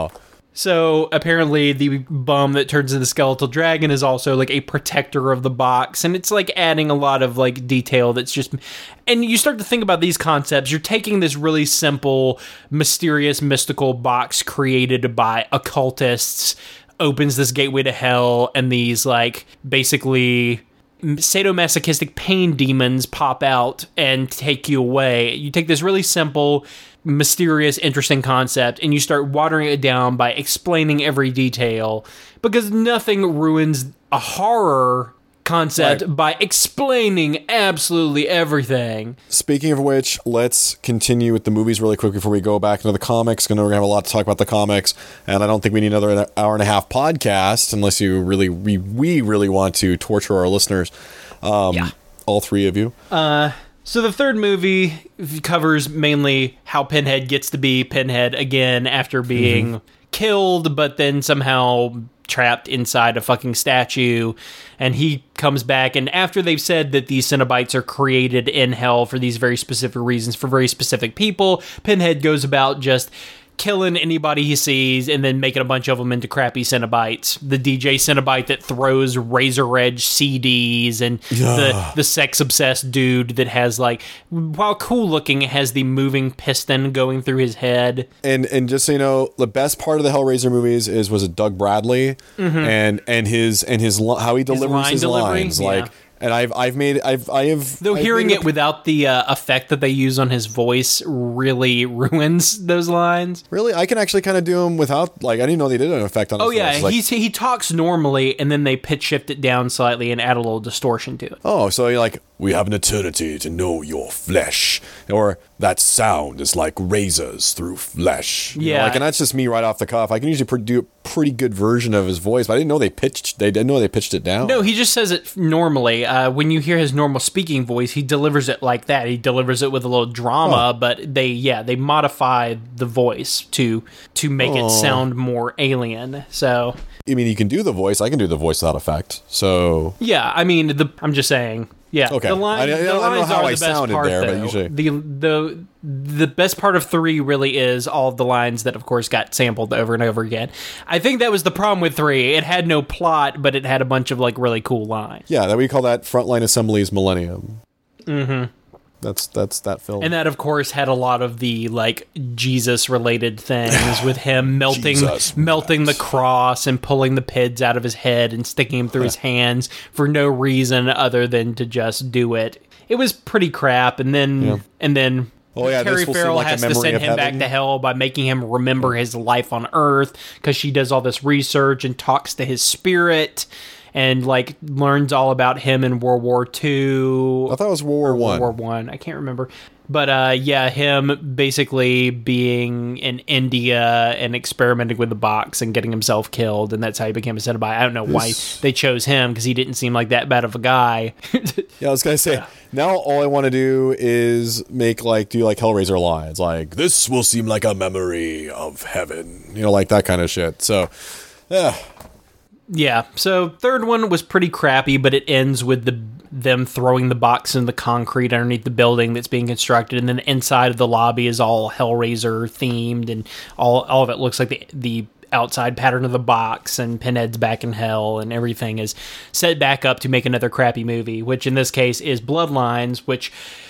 So apparently the bum that turns into the skeletal dragon is also like a protector of the box, and it's like adding a lot of like detail that's just, and you start to think about these concepts. You're taking this really simple, mysterious, mystical box created by occultists, opens this gateway to hell, and these like basically sadomasochistic pain demons pop out and take you away. You take this really simple, mysterious, interesting concept, and you start watering it down by explaining every detail, because nothing ruins a horror concept Right. by explaining absolutely everything. Speaking of which, let's continue with the movies really quick before we go back into the comics. Because we're gonna have a lot to talk about the comics, and I don't think we need another hour and a half podcast unless you really, we, we really want to torture our listeners. Um, Yeah. all three of you. So the third movie covers mainly how Pinhead gets to be Pinhead again after being mm-hmm. killed, but then somehow trapped inside a fucking statue, and he comes back, and after they've said that these Cenobites are created in hell for these very specific reasons for very specific people, Pinhead goes about just killing anybody he sees and then making a bunch of them into crappy Cenobites. The D J Cenobite that throws razor edge C Ds, and the, the sex obsessed dude that has like, while cool looking, has the moving piston going through his head. And and just so you know, the best part of the Hellraiser movies is was it Doug Bradley mm-hmm. and and his and his how he delivers his, his lines yeah. like. And I've I've made I've I have though I've hearing made it without the uh, effect that they use on his voice really ruins those lines. Really, I can actually kind of do them without, like, I didn't know they did an effect on his Oh yeah, voice. Like, he's, he talks normally, and then they pitch shift it down slightly and add a little distortion to it. oh, so you're like, we have an eternity to know your flesh, or that sound is like razors through flesh. You know, Yeah. like, and that's just me right off the cuff. I can usually do a pretty good version of his voice, but I didn't know they pitched. They didn't know they pitched it down. No, he just says it normally. Uh, when you hear his normal speaking voice, he delivers it like that. He delivers it with a little drama, Oh. but they, yeah, they modify the voice to to make Oh. it sound more alien. So, I mean, you can do the voice. I can do the voice without effect. So yeah, I mean, the I'm just saying. Yeah, Okay. the, line, I- I don't- the I don't know lines how are I the best sounded part, there, but though. usually- The, the, the best part of three really is all of the lines that, of course, got sampled over and over again. I think that was the problem with three. It had no plot, but it had a bunch of, like, really cool lines. yeah, that we call that Frontline Assembly's Millennium. Mm-hmm. That's that's that film. And that, of course, had a lot of the, like, Jesus-related things with him melting Jesus, melting Max. the cross and pulling the P I Ds out of his head and sticking him through his hands for no reason other than to just do it. It was pretty crap, and then Yeah. and then Oh, yeah, Carrie this will seem Farrell like a has to memory send of him back heaven. to hell by making him remember his life on Earth, because she does all this research and talks to his spirit and, like, learns all about him in World War Two. I thought it was World War One. World War One. I can't remember. But uh, yeah, him basically being in India and experimenting with the box and getting himself killed, and that's how he became a Cenobite. I don't know why This- they chose him, because he didn't seem like that bad of a guy. Yeah, I was gonna say. Now all I want to do is make like do like Hellraiser lines, like this will seem like a memory of heaven, you know, like that kind of shit. So, yeah, Yeah, so third one was pretty crappy, but it ends with the them throwing the box in the concrete underneath the building that's being constructed, and then inside of the lobby is all Hellraiser themed, and all all of it looks like the the outside pattern of the box, and Pinhead's back in hell, and everything is set back up to make another crappy movie, which in this case is Bloodlines, which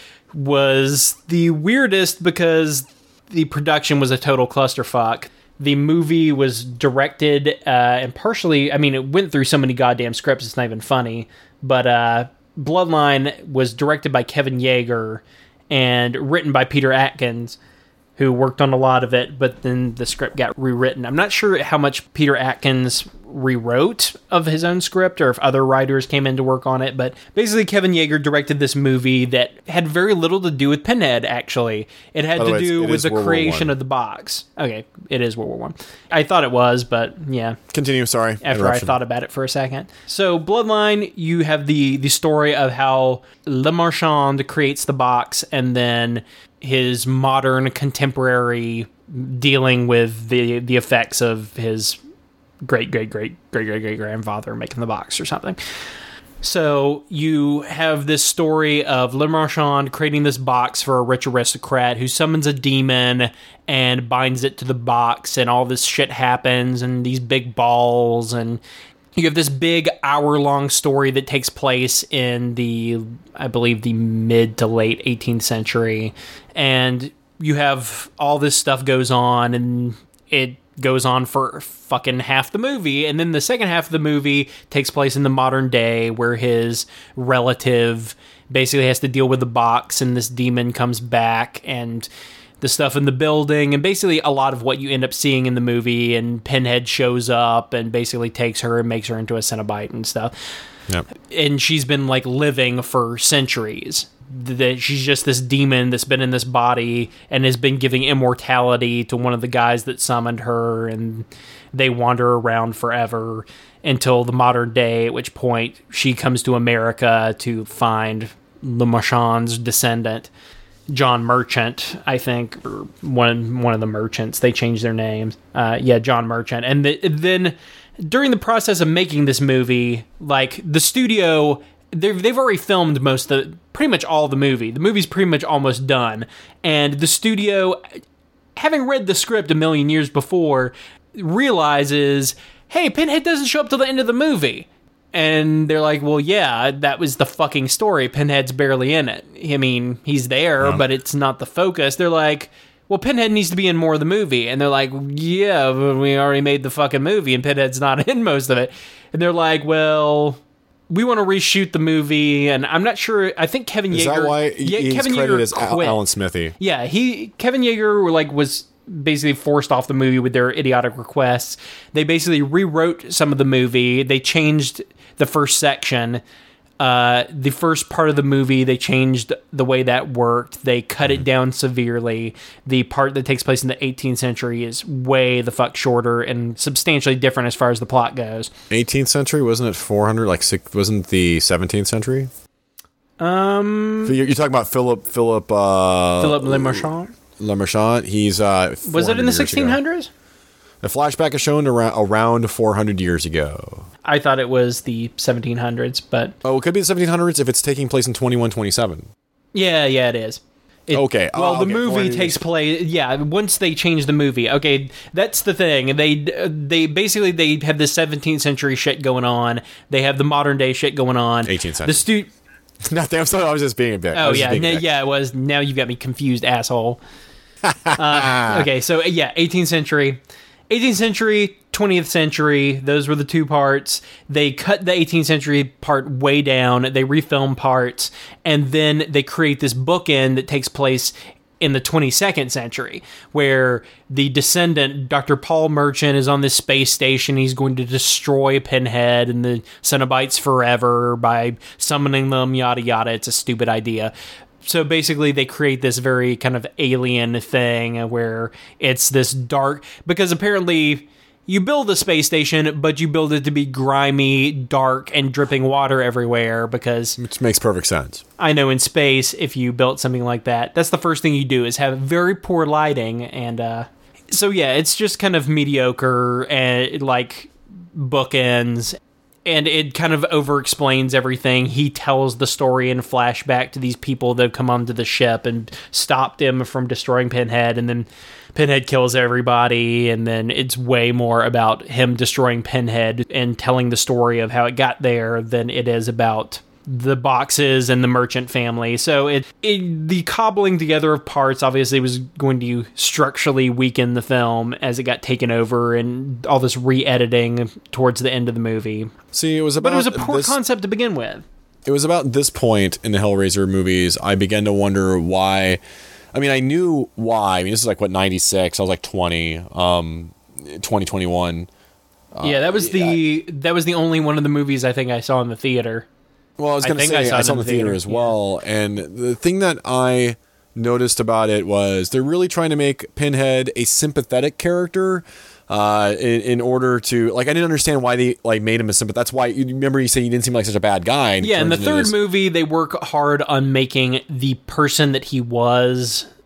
was the weirdest because the production was a total clusterfuck. The movie was directed uh, and partially, I mean, it went through so many goddamn scripts, it's not even funny, but uh, Bloodline was directed by Kevin Yeager and written by Peter Atkins, who worked on a lot of it, but then the script got rewritten. I'm not sure how much Peter Atkins rewrote of his own script or if other writers came in to work on it, but basically Kevin Yeager directed this movie that had very little to do with Pinhead, actually. It had By the to way, do it with is the World War creation One. of the box. Okay, it is World War One. I thought it was, but yeah, continue. Sorry, after I interruption. thought about it for a second. So Bloodline, you have the the story of how Le Marchand creates the box, and then his modern contemporary dealing with the the effects of his great great great great great great grandfather making the box or something. So you have this story of Le Marchand creating this box for a rich aristocrat who summons a demon and binds it to the box, and all this shit happens, and these big balls, and you have this big hour-long story that takes place in the, I believe, the mid to late eighteenth century, and you have all this stuff goes on, and it goes on for fucking half the movie, and then the second half of the movie takes place in the modern day, where his relative basically has to deal with the box, and this demon comes back, and the stuff in the building, and basically a lot of what you end up seeing in the movie, and Pinhead shows up and basically takes her and makes her into a Cenobite and stuff. Yep. And she's been like living for centuries. That she's just this demon that's been in this body and has been giving immortality to one of the guys that summoned her, and they wander around forever until the modern day, at which point she comes to America to find Le Marchand's descendant, John Merchant, I think, or one one of the merchants. They changed their names. Uh, yeah, John Merchant. And the, then during the process of making this movie, like the studio, they've they've already filmed most of the, pretty much all the movie. The movie's pretty much almost done, and the studio, having read the script a million years before, realizes, hey, Pinhead doesn't show up till the end of the movie. And they're like, well, yeah, that was the fucking story. Pinhead's barely in it. I mean, he's there, yeah. but it's not the focus. They're like, well, Pinhead needs to be in more of the movie. And they're like, yeah, but we already made the fucking movie, and Pinhead's not in most of it. And they're like, well, we want to reshoot the movie. And I'm not sure. I think Kevin Yeager... Is that why yeah, he's Kevin credited Yeager as quit. Alan Smithy? Yeah, he Kevin Yeager like was... basically forced off the movie with their idiotic requests. They basically rewrote some of the movie. They changed the first section. Uh, the first part of the movie, they changed the way that worked. They cut mm-hmm. it down severely. The part that takes place in the eighteenth century is way the fuck shorter and substantially different as far as the plot goes. eighteenth century? Wasn't it four hundred? Like, six, wasn't the seventeenth century? Um, You're, you're talking about Philip, Philip, uh... Philip Le Marchand? Le Marchand, he's uh was it in the sixteen hundreds? The flashback is shown around around four hundred years ago. I thought it was the seventeen hundreds, but oh, it could be the seventeen hundreds if it's taking place in twenty-one twenty-seven. Yeah, yeah, it is. It, okay. Well, oh, the okay. movie takes place. Yeah, once they change the movie. Okay, that's the thing. They they basically they have the seventeenth century shit going on. They have the modern day shit going on. eighteenth century. The stu- Nothing. I'm sorry. I was just being a bit. Oh yeah, n- yeah. It was. Now you've got me confused, asshole. uh, okay, so yeah, eighteenth century, eighteenth century, twentieth century. Those were the two parts. They cut the eighteenth century part way down. They refilm parts, and then they create this bookend that takes place in the twenty-second century, where the descendant, Doctor Paul Merchant, is on this space station. He's going to destroy Pinhead and the Cenobites forever by summoning them, yada yada. It's a stupid idea. So basically they create this very kind of alien thing where it's this dark, because apparently you build a space station, but you build it to be grimy, dark, and dripping water everywhere, because... Which makes perfect sense. I know in space, if you built something like that, that's the first thing you do, is have very poor lighting, and uh... so yeah, it's just kind of mediocre, and like bookends, and it kind of over-explains everything. He tells the story in flashback to these people that have come onto the ship and stopped him from destroying Pinhead, and then Pinhead kills everybody, and then it's way more about him destroying Pinhead and telling the story of how it got there than it is about the boxes and the Merchant family. So it, it the cobbling together of parts obviously was going to structurally weaken the film as it got taken over, and all this re-editing towards the end of the movie. See, it was about But it was a poor this, concept to begin with. It was about this point in the Hellraiser movies I began to wonder why. I mean, I knew why. I mean, this is like, what, ninety-six? I was like twenty, um, twenty twenty-one. Uh, yeah, that was the I, that was the only one of the movies I think I saw in the theater. Well, I was going to say, I saw, I saw it in the theater, theater as well, yeah. And the thing that I noticed about it was they're really trying to make Pinhead a sympathetic character uh, in, in order to, like, I didn't understand why they, like, made him a sympathetic. That's why, you remember you said he didn't seem like such a bad guy. Yeah, in the third this. movie, they work hard on making the person that he was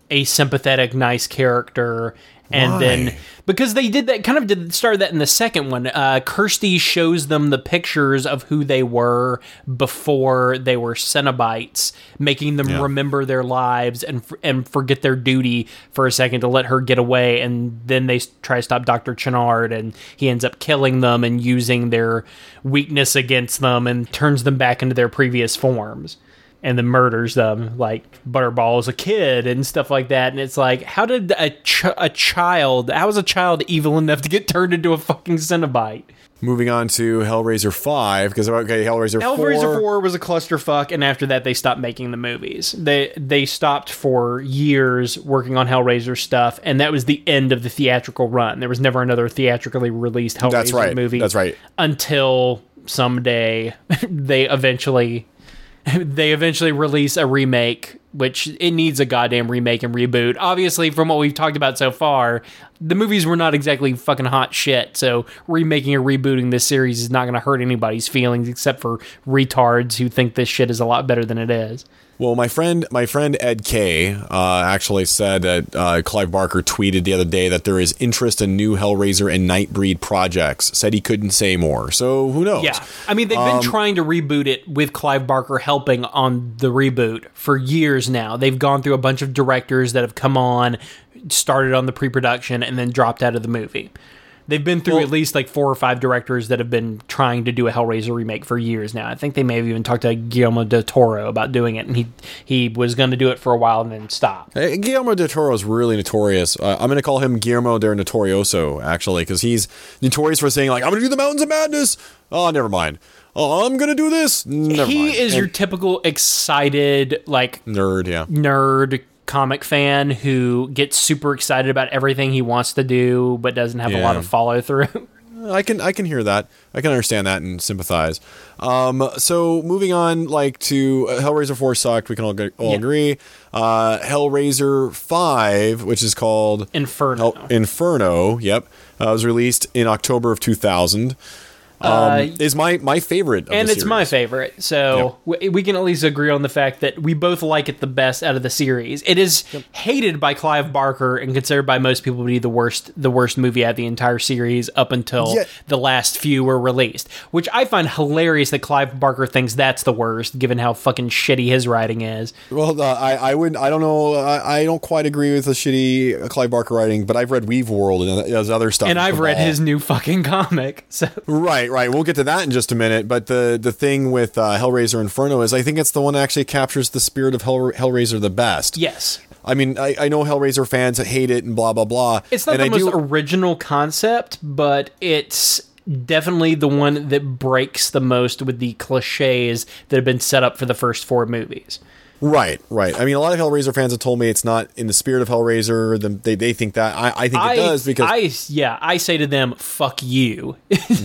a sympathetic, nice character. And Why? then, because they did that, kind of did started that in the second one. Uh, Kirsty shows them the pictures of who they were before they were Cenobites, making them Yeah. remember their lives and and forget their duty for a second to let her get away. And then they s- try to stop Doctor Chenard, and he ends up killing them and using their weakness against them and turns them back into their previous forms. And then murders them, like Butterball is a kid and stuff like that. And it's like, how did a ch- a child, how was a child evil enough to get turned into a fucking Cenobite? Moving on to Hellraiser five, because, okay, Hellraiser, Hellraiser four. four was a clusterfuck, and after that, they stopped making the movies. They they stopped for years working on Hellraiser stuff, and that was the end of the theatrical run. There was never another theatrically released Hellraiser That's right. movie. That's right. Until someday they eventually they eventually release a remake, which it needs a goddamn remake and reboot. Obviously, from what we've talked about so far, the movies were not exactly fucking hot shit, so remaking or rebooting this series is not going to hurt anybody's feelings except for retards who think this shit is a lot better than it is. Well, my friend, my friend Ed Kay uh, actually said that uh, Clive Barker tweeted the other day that there is interest in new Hellraiser and Nightbreed projects. Said he couldn't say more. So who knows? Yeah, I mean, they've been trying to reboot it with Clive Barker helping on the reboot for years now. They've gone through a bunch of directors that have come on, started on the pre-production, and then dropped out of the movie. They've been through Well- at least like four or five directors that have been trying to do a Hellraiser remake for years now. I think they may have even talked to Guillermo del Toro about doing it, and he he was going to do it for a while and then stopped. Hey, Guillermo del Toro is really notorious. Uh, I'm going to call him Guillermo del Notorioso, actually, because he's notorious for saying, like, I'm going to do the Mountains of Madness. Oh, never mind. Oh, I'm going to do this. Never he mind. is And- your typical excited, like, nerd, yeah. nerd comic fan who gets super excited about everything he wants to do but doesn't have a lot Yeah. of follow through. I can I can hear that. I can understand that and sympathize. Um, so moving on, like to uh, Hellraiser four sucked. We can all, g- all Yeah. agree. Uh, Hellraiser five, which is called Inferno. Hell- Inferno. Yep, uh, was released in October of two thousand. Um, Uh, is my my favorite, of and the it's my series. favorite, so we, we can at least agree on the fact that we both like it the best out of the series. It is hated by Clive Barker and considered by most people to be the worst, the worst movie out of the entire series up until Yeah. the last few were released. Which I find hilarious that Clive Barker thinks that's the worst, given how fucking shitty his writing is. Well, uh, I I would I don't know I, I don't quite agree with the shitty Clive Barker writing, but I've read Weave World and there's other stuff. And in I've read Cabal. his new fucking comic, so. Right, right. We'll get to that in just a minute. But the the thing with uh, Hellraiser Inferno is I think it's the one that actually captures the spirit of Hell, Hellraiser the best. Yes. I mean, I, I know Hellraiser fans that hate it and blah, blah, blah. It's not and the I most do, original concept, but it's definitely the one that breaks the most with the cliches that have been set up for the first four movies. Right, right. I mean, a lot of Hellraiser fans have told me it's not in the spirit of Hellraiser. The, they, they think that. I, I think it I, does because... I, yeah, I say to them, fuck you.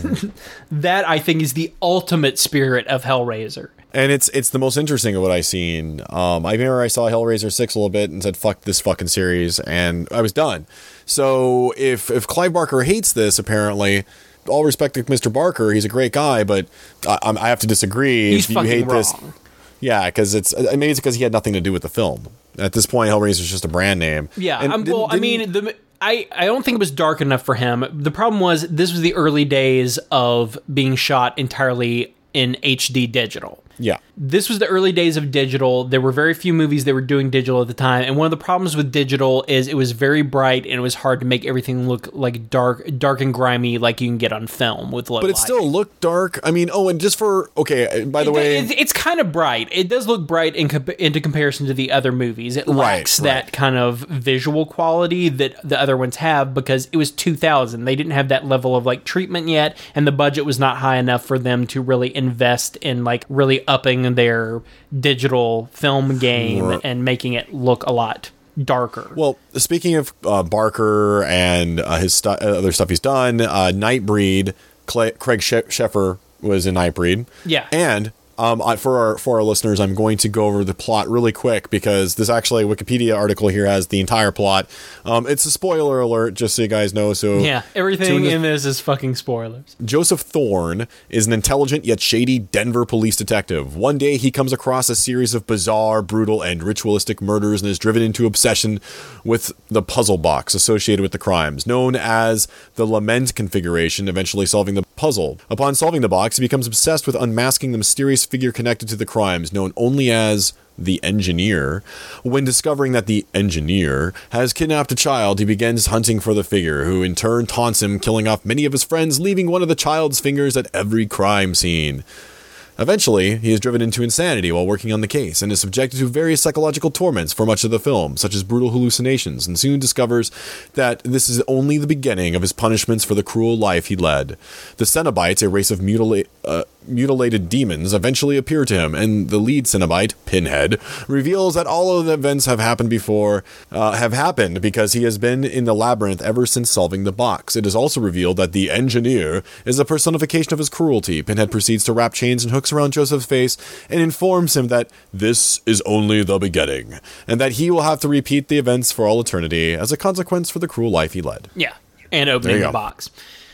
That, I think, is the ultimate spirit of Hellraiser. And it's it's the most interesting of what I've seen. Um, I remember I saw Hellraiser six a little bit and said, fuck this fucking series, and I was done. So if if Clive Barker hates this, apparently, all respect to Mister Barker, he's a great guy, but I, I'm- I have to disagree. He's if you fucking hate this, wrong. yeah, because it's maybe it's because he had nothing to do with the film. At this point, Hellraiser is just a brand name. Yeah, And um, didn't- well, I didn't- mean, the, I, I don't think it was dark enough for him. The problem was, this was the early days of being shot entirely in H D digital. yeah. This was the early days of digital. There were very few movies that were doing digital at the time, and one of the problems with digital is it was very bright and it was hard to make everything look like dark, dark and grimy, like you can get on film with low But it light. still looked dark. I mean, oh, and just for okay. By the It- way, it- it's kind of bright. It does look bright in comp- into comparison to the other movies. It lacks right. that kind of visual quality that the other ones have because it was two thousand. They didn't have that level of like treatment yet, and the budget was not high enough for them to really invest in like really upping their digital film game Right. and making it look a lot darker. well, speaking of uh, Barker and uh, his stu- uh, other stuff he's done, uh, Nightbreed, Cla- Craig she- Sheffer was in Nightbreed. Yeah. And Um, I, for our for our listeners, I'm going to go over the plot really quick because this actually Wikipedia article here has the entire plot. Um, it's a spoiler alert, just so you guys know. So yeah, everything in this is fucking spoilers. Joseph Thorne is an intelligent yet shady Denver police detective. One day, he comes across a series of bizarre, brutal, and ritualistic murders and is driven into obsession with the puzzle box associated with the crimes, known as the Lament configuration, eventually solving the puzzle. Upon solving the box, he becomes obsessed with unmasking the mysterious figure connected to the crimes, known only as the Engineer. When discovering that the Engineer has kidnapped a child, he begins hunting for the figure, who in turn taunts him, killing off many of his friends, leaving one of the child's fingers at every crime scene. Eventually, he is driven into insanity while working on the case and is subjected to various psychological torments for much of the film, such as brutal hallucinations, and soon discovers that this is only the beginning of his punishments for the cruel life he led. The Cenobites, a race of mutila- uh, mutilated demons, eventually appear to him, and the lead Cenobite, Pinhead, reveals that all of the events have happened before, uh, have happened because he has been in the labyrinth ever since solving the box. It is also revealed that the Engineer is a personification of his cruelty. Pinhead proceeds to wrap chains and hooks around Joseph's face and informs him that this is only the beginning, and that he will have to repeat the events for all eternity as a consequence for the cruel life he led. Yeah, and opening the go. box.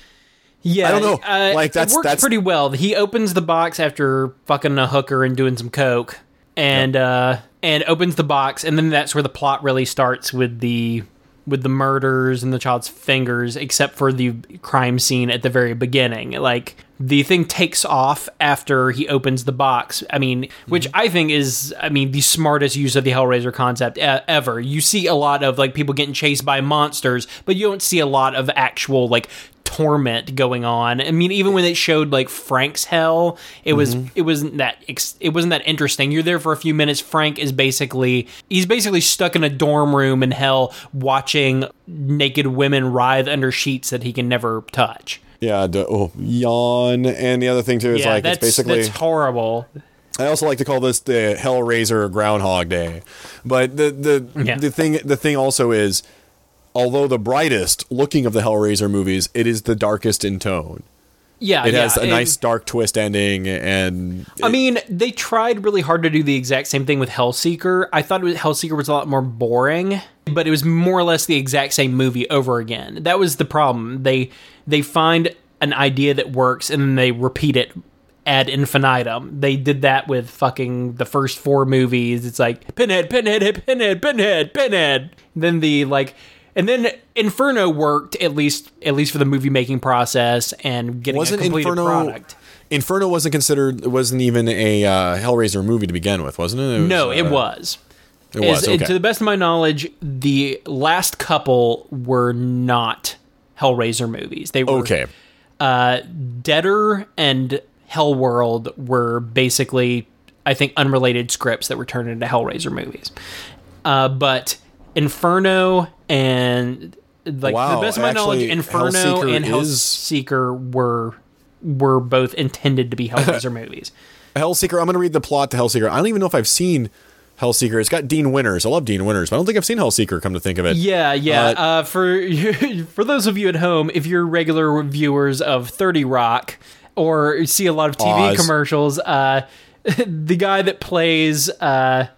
Yeah, I don't know. Uh, like that's it works that's pretty well. He opens the box after fucking a hooker and doing some coke, and yep. uh, and opens the box, and then that's where the plot really starts with the with the murders and the child's fingers, except for the crime scene at the very beginning. Like, the thing takes off after he opens the box. I mean, which I think is, I mean, the smartest use of the Hellraiser concept e- ever. You see a lot of, like, people getting chased by monsters, but you don't see a lot of actual, like, torment going on. I mean, even when it showed like Frank's hell, it was mm-hmm. it wasn't that it wasn't that interesting. You're there for a few minutes. Frank is basically he's basically stuck in a dorm room in hell, watching naked women writhe under sheets that he can never touch. Yeah, d- oh, yawn. And the other thing too is yeah, like it's basically that's horrible. I also like to call this the Hellraiser Groundhog Day, but the the yeah. the thing the thing also is, although the brightest looking of the Hellraiser movies, it is the darkest in tone. Yeah, it yeah, has a it, nice dark twist ending, and it, I mean, they tried really hard to do the exact same thing with Hellseeker. I thought it was, Hellseeker was a lot more boring, but it was more or less the exact same movie over again. That was the problem. They they find an idea that works and then they repeat it ad infinitum. They did that with fucking the first four movies. It's like Pinhead, Pinhead, Pinhead, Pinhead, Pinhead. Then the like. And then Inferno worked at least at least for the movie making process and getting wasn't a completed Inferno, product. Inferno wasn't considered wasn't even a uh, Hellraiser movie to begin with, wasn't it? it was, no, uh, it was. It was. As, okay. To the best of my knowledge, the last couple were not Hellraiser movies. They were okay. Uh, Deader and Hellworld were basically, I think, unrelated scripts that were turned into Hellraiser movies. Uh, but Inferno and like wow, to the best of my actually, knowledge, Inferno Hellseeker and Hellseeker were were both intended to be Hellraiser movies. Hellseeker, I'm going to read the plot to Hellseeker. I don't even know if I've seen Hellseeker. It's got Dean Winters. I love Dean Winters, but I don't think I've seen Hellseeker, come to think of it. Yeah, yeah. Uh, uh, for for those of you at home, if you're regular viewers of thirty Rock or see a lot of T V Oz. commercials, uh, the guy that plays uh,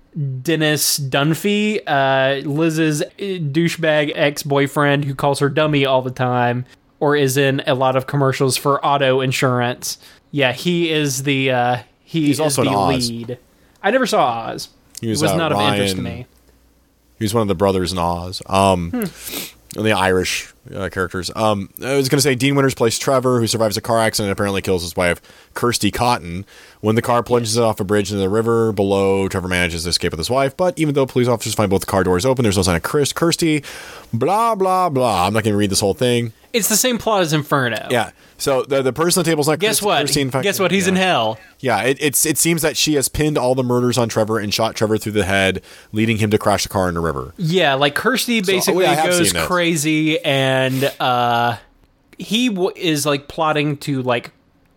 Dennis Dunphy, uh, Liz's douchebag ex-boyfriend who calls her dummy all the time, or is in a lot of commercials for auto insurance. Yeah, he is the uh, he He's is also the in Oz. lead. I never saw Oz. He was, it was uh, not Ryan, of interest to me. He was one of the brothers in Oz. Um, Hmm. The Irish uh, characters. Um, I was going to say Dean Winters plays Trevor, who survives a car accident and apparently kills his wife, Kirsty Cotton. When the car plunges off a bridge into the river below, Trevor manages to escape with his wife, but even though police officers find both the car doors open, there's no sign of Chris, Kirsty, blah, blah, blah. I'm not going to read this whole thing. It's the same plot as Inferno. Yeah. So the the person on the table's not Guess Kirsty, what? Kirsty, in fact, Guess what? He's yeah. in hell. Yeah, it, it's it seems that she has pinned all the murders on Trevor and shot Trevor through the head, leading him to crash the car in the river. Yeah, like Kirsty basically So, oh, yeah, goes crazy, and uh, he w- is like plotting to like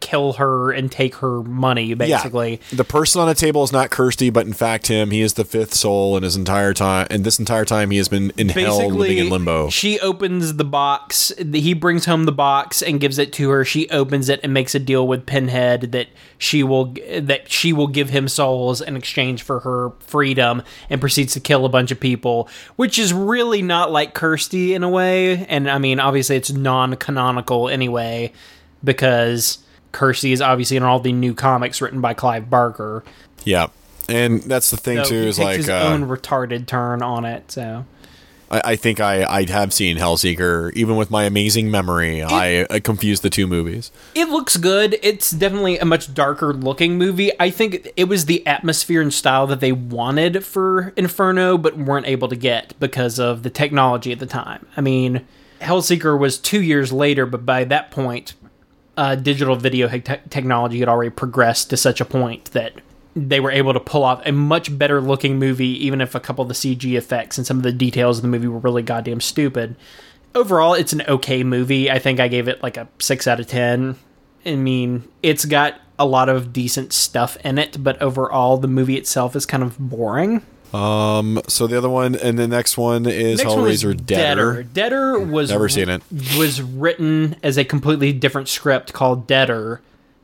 kill her and take her money, basically. Yeah. The person on the table is not Kirsty, but in fact him. He is the fifth soul, and his entire time, and this entire time he has been in hell, living in limbo. She opens the box. He brings home the box and gives it to her. She opens it and makes a deal with Pinhead that she will that she will give him souls in exchange for her freedom, and proceeds to kill a bunch of people, which is really not like Kirsty in a way. And I mean, obviously it's non-canonical anyway, because Kirsty is obviously in all the new comics written by Clive Barker. Yeah, and that's the thing so too. He is takes like his uh, own retarded turn on it. So I, I think I I have seen Hellseeker. Even with my amazing memory, it, I, I confused the two movies. It looks good. It's definitely a much darker looking movie. I think it was the atmosphere and style that they wanted for Inferno, but weren't able to get because of the technology at the time. I mean, Hellseeker was two years later, but by that point, uh, digital video te- technology had already progressed to such a point that they were able to pull off a much better looking movie, even if a couple of the C G effects and some of the details of the movie were really goddamn stupid. Overall, it's an okay movie. I think I gave it like a six out of ten. I mean, it's got a lot of decent stuff in it, but overall, the movie itself is kind of boring. Um, so the other one, and the next one is next Hellraiser one was Deader. Deader. Deader was Never seen it. Was written as a completely different script called Deader.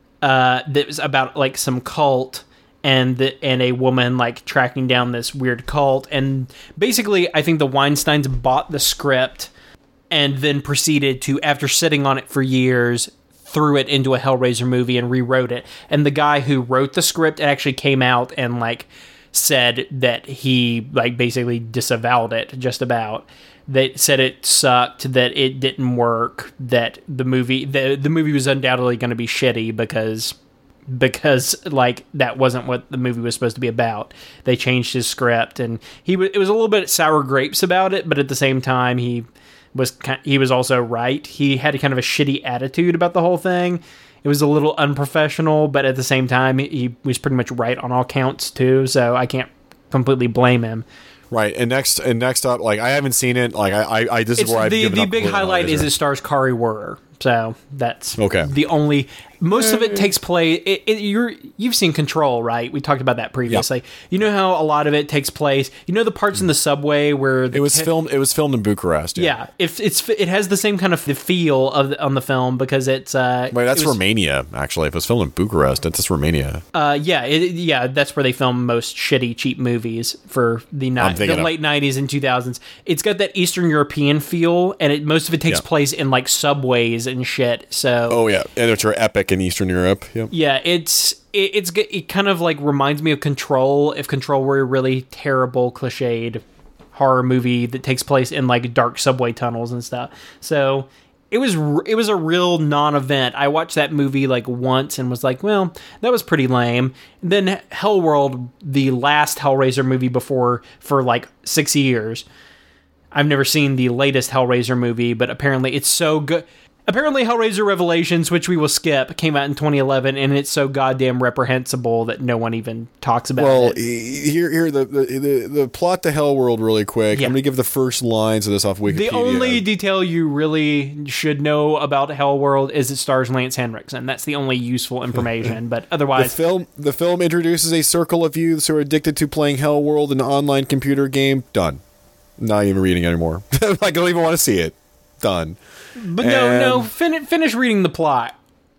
Uh, that was about like some cult and the, and a woman like tracking down this weird cult. And basically, I think the Weinsteins bought the script and then proceeded to, after sitting on it for years, threw it into a Hellraiser movie and rewrote it. And the guy who wrote the script actually came out and like said that he like basically disavowed it just about. They said it sucked, that it didn't work, that the movie the, the movie was undoubtedly going to be shitty because because like that wasn't what the movie was supposed to be about. They changed his script, and he w- it was a little bit sour grapes about it, but at the same time he was he was also right. He had a kind of a shitty attitude about the whole thing. It was a little unprofessional, but at the same time, he was pretty much right on all counts too. So I can't completely blame him. Right, and next and next up, like I haven't seen it. Like I, I, I this it's is where I've the given the up big highlight is it stars Kari Wuhrer. So that's okay. The only most of it takes place. It, it, you're you've seen Control, right? We talked about that previously. Yep. You know how a lot of it takes place. You know the parts in the subway where the it was ca- filmed. It was filmed in Bucharest. Yeah, yeah if it's it has the same kind of the feel of the, on the film because it's. Uh, Wait, that's it was, Romania. Actually, if it was filmed in Bucharest, that's just Romania. Uh, yeah, it, yeah, that's where they film most shitty, cheap movies for the ni- the late of- nineties and two thousands. It's got that Eastern European feel, and it most of it takes yeah. place in like subways and shit. So. Oh yeah, and which are epic in Eastern Europe. Yep. Yeah, it's it, it's it kind of like reminds me of Control. If Control were a really terrible, cliched horror movie that takes place in like dark subway tunnels and stuff. So it was it was a real non-event. I watched that movie like once and was like, well, that was pretty lame. And then Hellworld, the last Hellraiser movie before for like six years. I've never seen the latest Hellraiser movie, but apparently it's so good. Apparently, Hellraiser Revelations, which we will skip, came out in twenty eleven, and it's so goddamn reprehensible that no one even talks about well, it. Well, here, here, the, the the the plot to Hellworld really quick. Yeah. I'm going to give the first lines of this off Wikipedia. The only detail you really should know about Hellworld is it stars Lance Henriksen. That's the only useful information, but otherwise... The film, the film introduces a circle of youths who are addicted to playing Hellworld, an online computer game. Done. Not even reading anymore. I don't even want to see it. Done. But no, and, no, fin- finish reading the plot.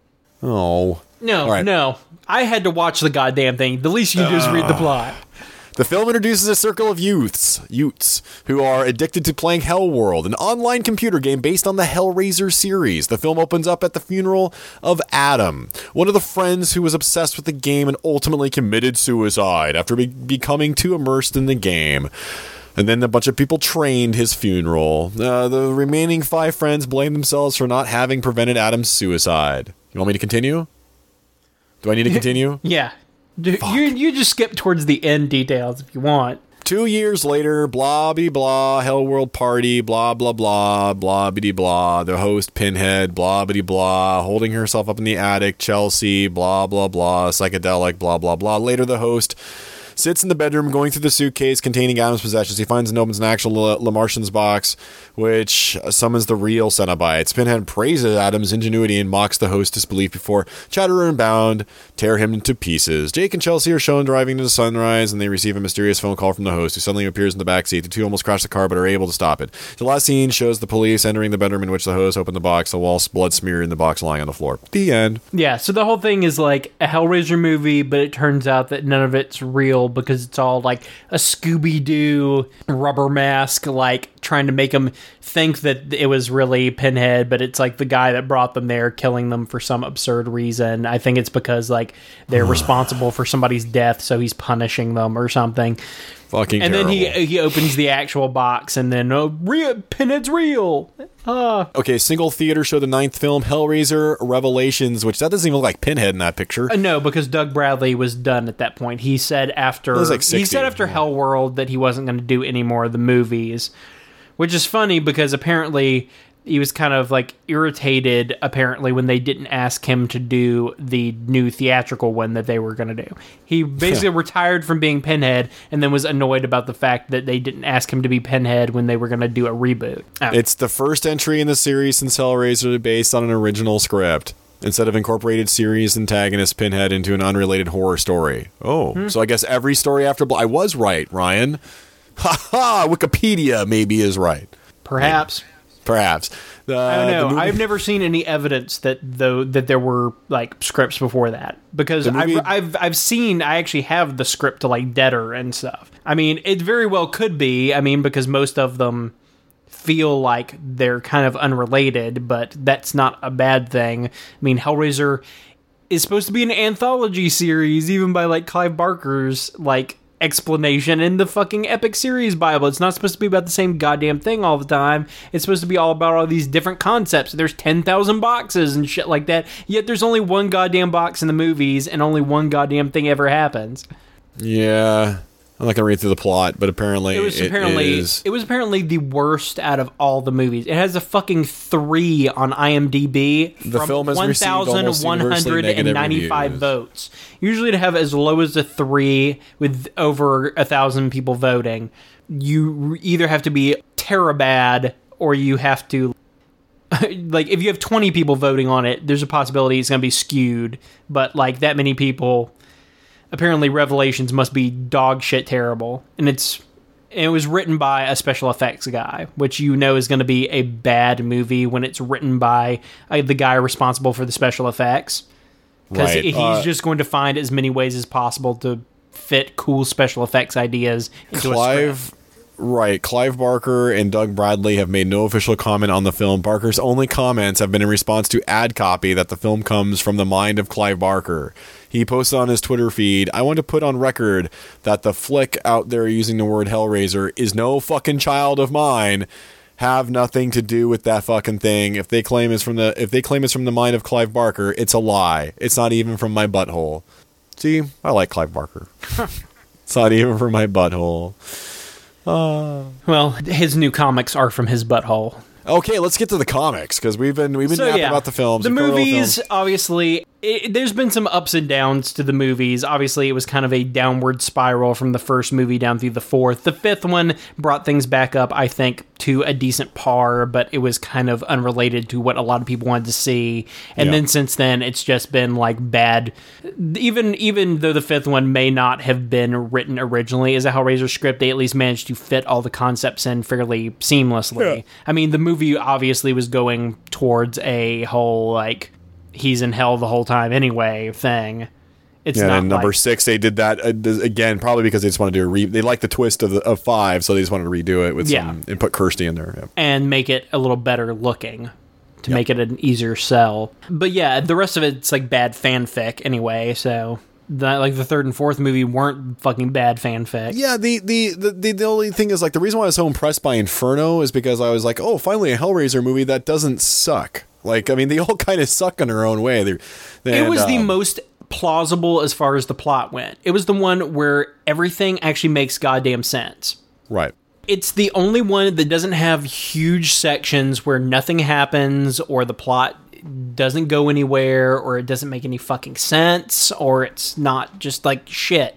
Oh. No, right. no. I had to watch the goddamn thing. The least you do is read the plot. The film introduces a circle of youths, youths, who are addicted to playing Hellworld, an online computer game based on the Hellraiser series. The film opens up at the funeral of Adam, one of the friends who was obsessed with the game and ultimately committed suicide after be- becoming too immersed in the game. And then a bunch of people trained his funeral. Uh, the remaining five friends blame themselves for not having prevented Adam's suicide. You want me to continue? Do I need to continue? Yeah. You, you just skip towards the end details if you want. Two years later, blah, blah, blah, Hellworld party, blah, blah, blah, blah, blah, blah. The host, Pinhead, blah, blah, blah, holding herself up in the attic, Chelsea, blah, blah, blah, psychedelic, blah, blah, blah. Later, the host... sits in the bedroom going through the suitcase containing Adam's possessions. He finds and opens an actual Le, Le Martian's box, which summons the real Cenobites. Pinhead praises Adam's ingenuity and mocks the host's disbelief before Chatterer and Bound tear him into pieces. Jake and Chelsea are shown driving to the Sunrise, and they receive a mysterious phone call from the host, who suddenly appears in the backseat. The two almost crash the car, but are able to stop it. The last scene shows the police entering the bedroom in which the host opened the box, the walls blood smeared, and the box lying on the floor. The end. Yeah, so the whole thing is like a Hellraiser movie, but it turns out that none of it's real because it's all like a Scooby-Doo rubber mask, like trying to make them think that it was really Pinhead, but it's like the guy that brought them there killing them for some absurd reason. I think it's because like they're responsible for somebody's death, so he's punishing them or something. Fucking and terrible. then he he opens the actual box, and then oh, real, Pinhead's real. Uh. Okay, single theater show, the ninth film, Hellraiser Revelations, which that doesn't even look like Pinhead in that picture. Uh, no, because Doug Bradley was done at that point. He said after like he said after Hellworld that he wasn't going to do any more of the movies, which is funny because apparently he was kind of like irritated apparently when they didn't ask him to do the new theatrical one that they were going to do. He basically retired from being Pinhead and then was annoyed about the fact that they didn't ask him to be Pinhead when they were going to do a reboot. Oh. It's the first entry in the series since Hellraiser based on an original script, instead of incorporated series antagonist Pinhead into an unrelated horror story. Oh, hmm. So I guess every story after... Bl- I was right, Ryan. Ha ha! Wikipedia maybe is right. Perhaps. Maybe. Perhaps. Uh, I don't know. Movie- I've never seen any evidence that though that there were like scripts before that, because movie- I've, I've I've seen I actually have the script to like Deader and stuff. I mean, it very well could be. I mean, because most of them feel like they're kind of unrelated, but that's not a bad thing. I mean, Hellraiser is supposed to be an anthology series, even by like Clive Barker's like explanation in the fucking Epic Series Bible. It's not supposed to be about the same goddamn thing all the time. It's supposed to be all about all these different concepts. There's ten thousand boxes and shit like that, yet there's only one goddamn box in the movies and only one goddamn thing ever happens. Yeah. I'm not gonna read through the plot, but apparently it was apparently it, is... it was apparently the worst out of all the movies. It has a fucking three on IMDb. The from film has one thousand one hundred ninety-five votes. Usually, to have as low as a three with over a thousand people voting, you either have to be terabad or you have to. Like, if you have twenty people voting on it, there's a possibility it's going to be skewed. But like that many people. Apparently, Revelations must be dog shit terrible, and it's it was written by a special effects guy, which you know is going to be a bad movie when it's written by uh, the guy responsible for the special effects, because right. he's uh, just going to find as many ways as possible to fit cool special effects ideas into Clive, a script. Right, Clive Barker and Doug Bradley have made no official comment on the film. Barker's only comments have been in response to ad copy that the film comes from the mind of Clive Barker. He posted on his Twitter feed, "I want to put on record that the flick out there using the word Hellraiser is no fucking child of mine. Have nothing to do with that fucking thing. If they claim it's from the if they claim it's from the mind of Clive Barker, it's a lie. It's not even from my butthole." See, I like Clive Barker. It's not even from my butthole. Uh. Well, his new comics are from his butthole. Okay, let's get to the comics, because we've been we've been so, yapping yeah, about the films. The movies, films. obviously, it, there's been some ups and downs to the movies. Obviously, it was kind of a downward spiral from the first movie down through the fourth. The fifth one brought things back up, I think, to a decent par, but it was kind of unrelated to what a lot of people wanted to see. And yeah. then since then, it's just been like bad. Even even though the fifth one may not have been written originally as a Hellraiser script, they at least managed to fit all the concepts in fairly seamlessly. Yeah. I mean, the movie obviously was going towards a whole, like, he's in hell the whole time anyway thing. It's yeah, not and number like, six, they did that uh, again, probably because they just want to do a re. They like the twist of the, of five, so they just wanted to redo it with yeah. some and put Kirsty in there yeah. and make it a little better looking to yep. make it an easier sell. But yeah, the rest of it's like bad fanfic anyway. So the, like the third and fourth movie weren't fucking bad fanfic. Yeah, the the, the the the only thing is like the reason why I was so impressed by Inferno is because I was like, oh, finally a Hellraiser movie that doesn't suck. Like, I mean, they all kind of suck in their own way. They're, it was um, the most plausible as far as the plot went. It was the one where everything actually makes goddamn sense. Right. It's the only one that doesn't have huge sections where nothing happens or the plot doesn't go anywhere or it doesn't make any fucking sense or it's not just like shit.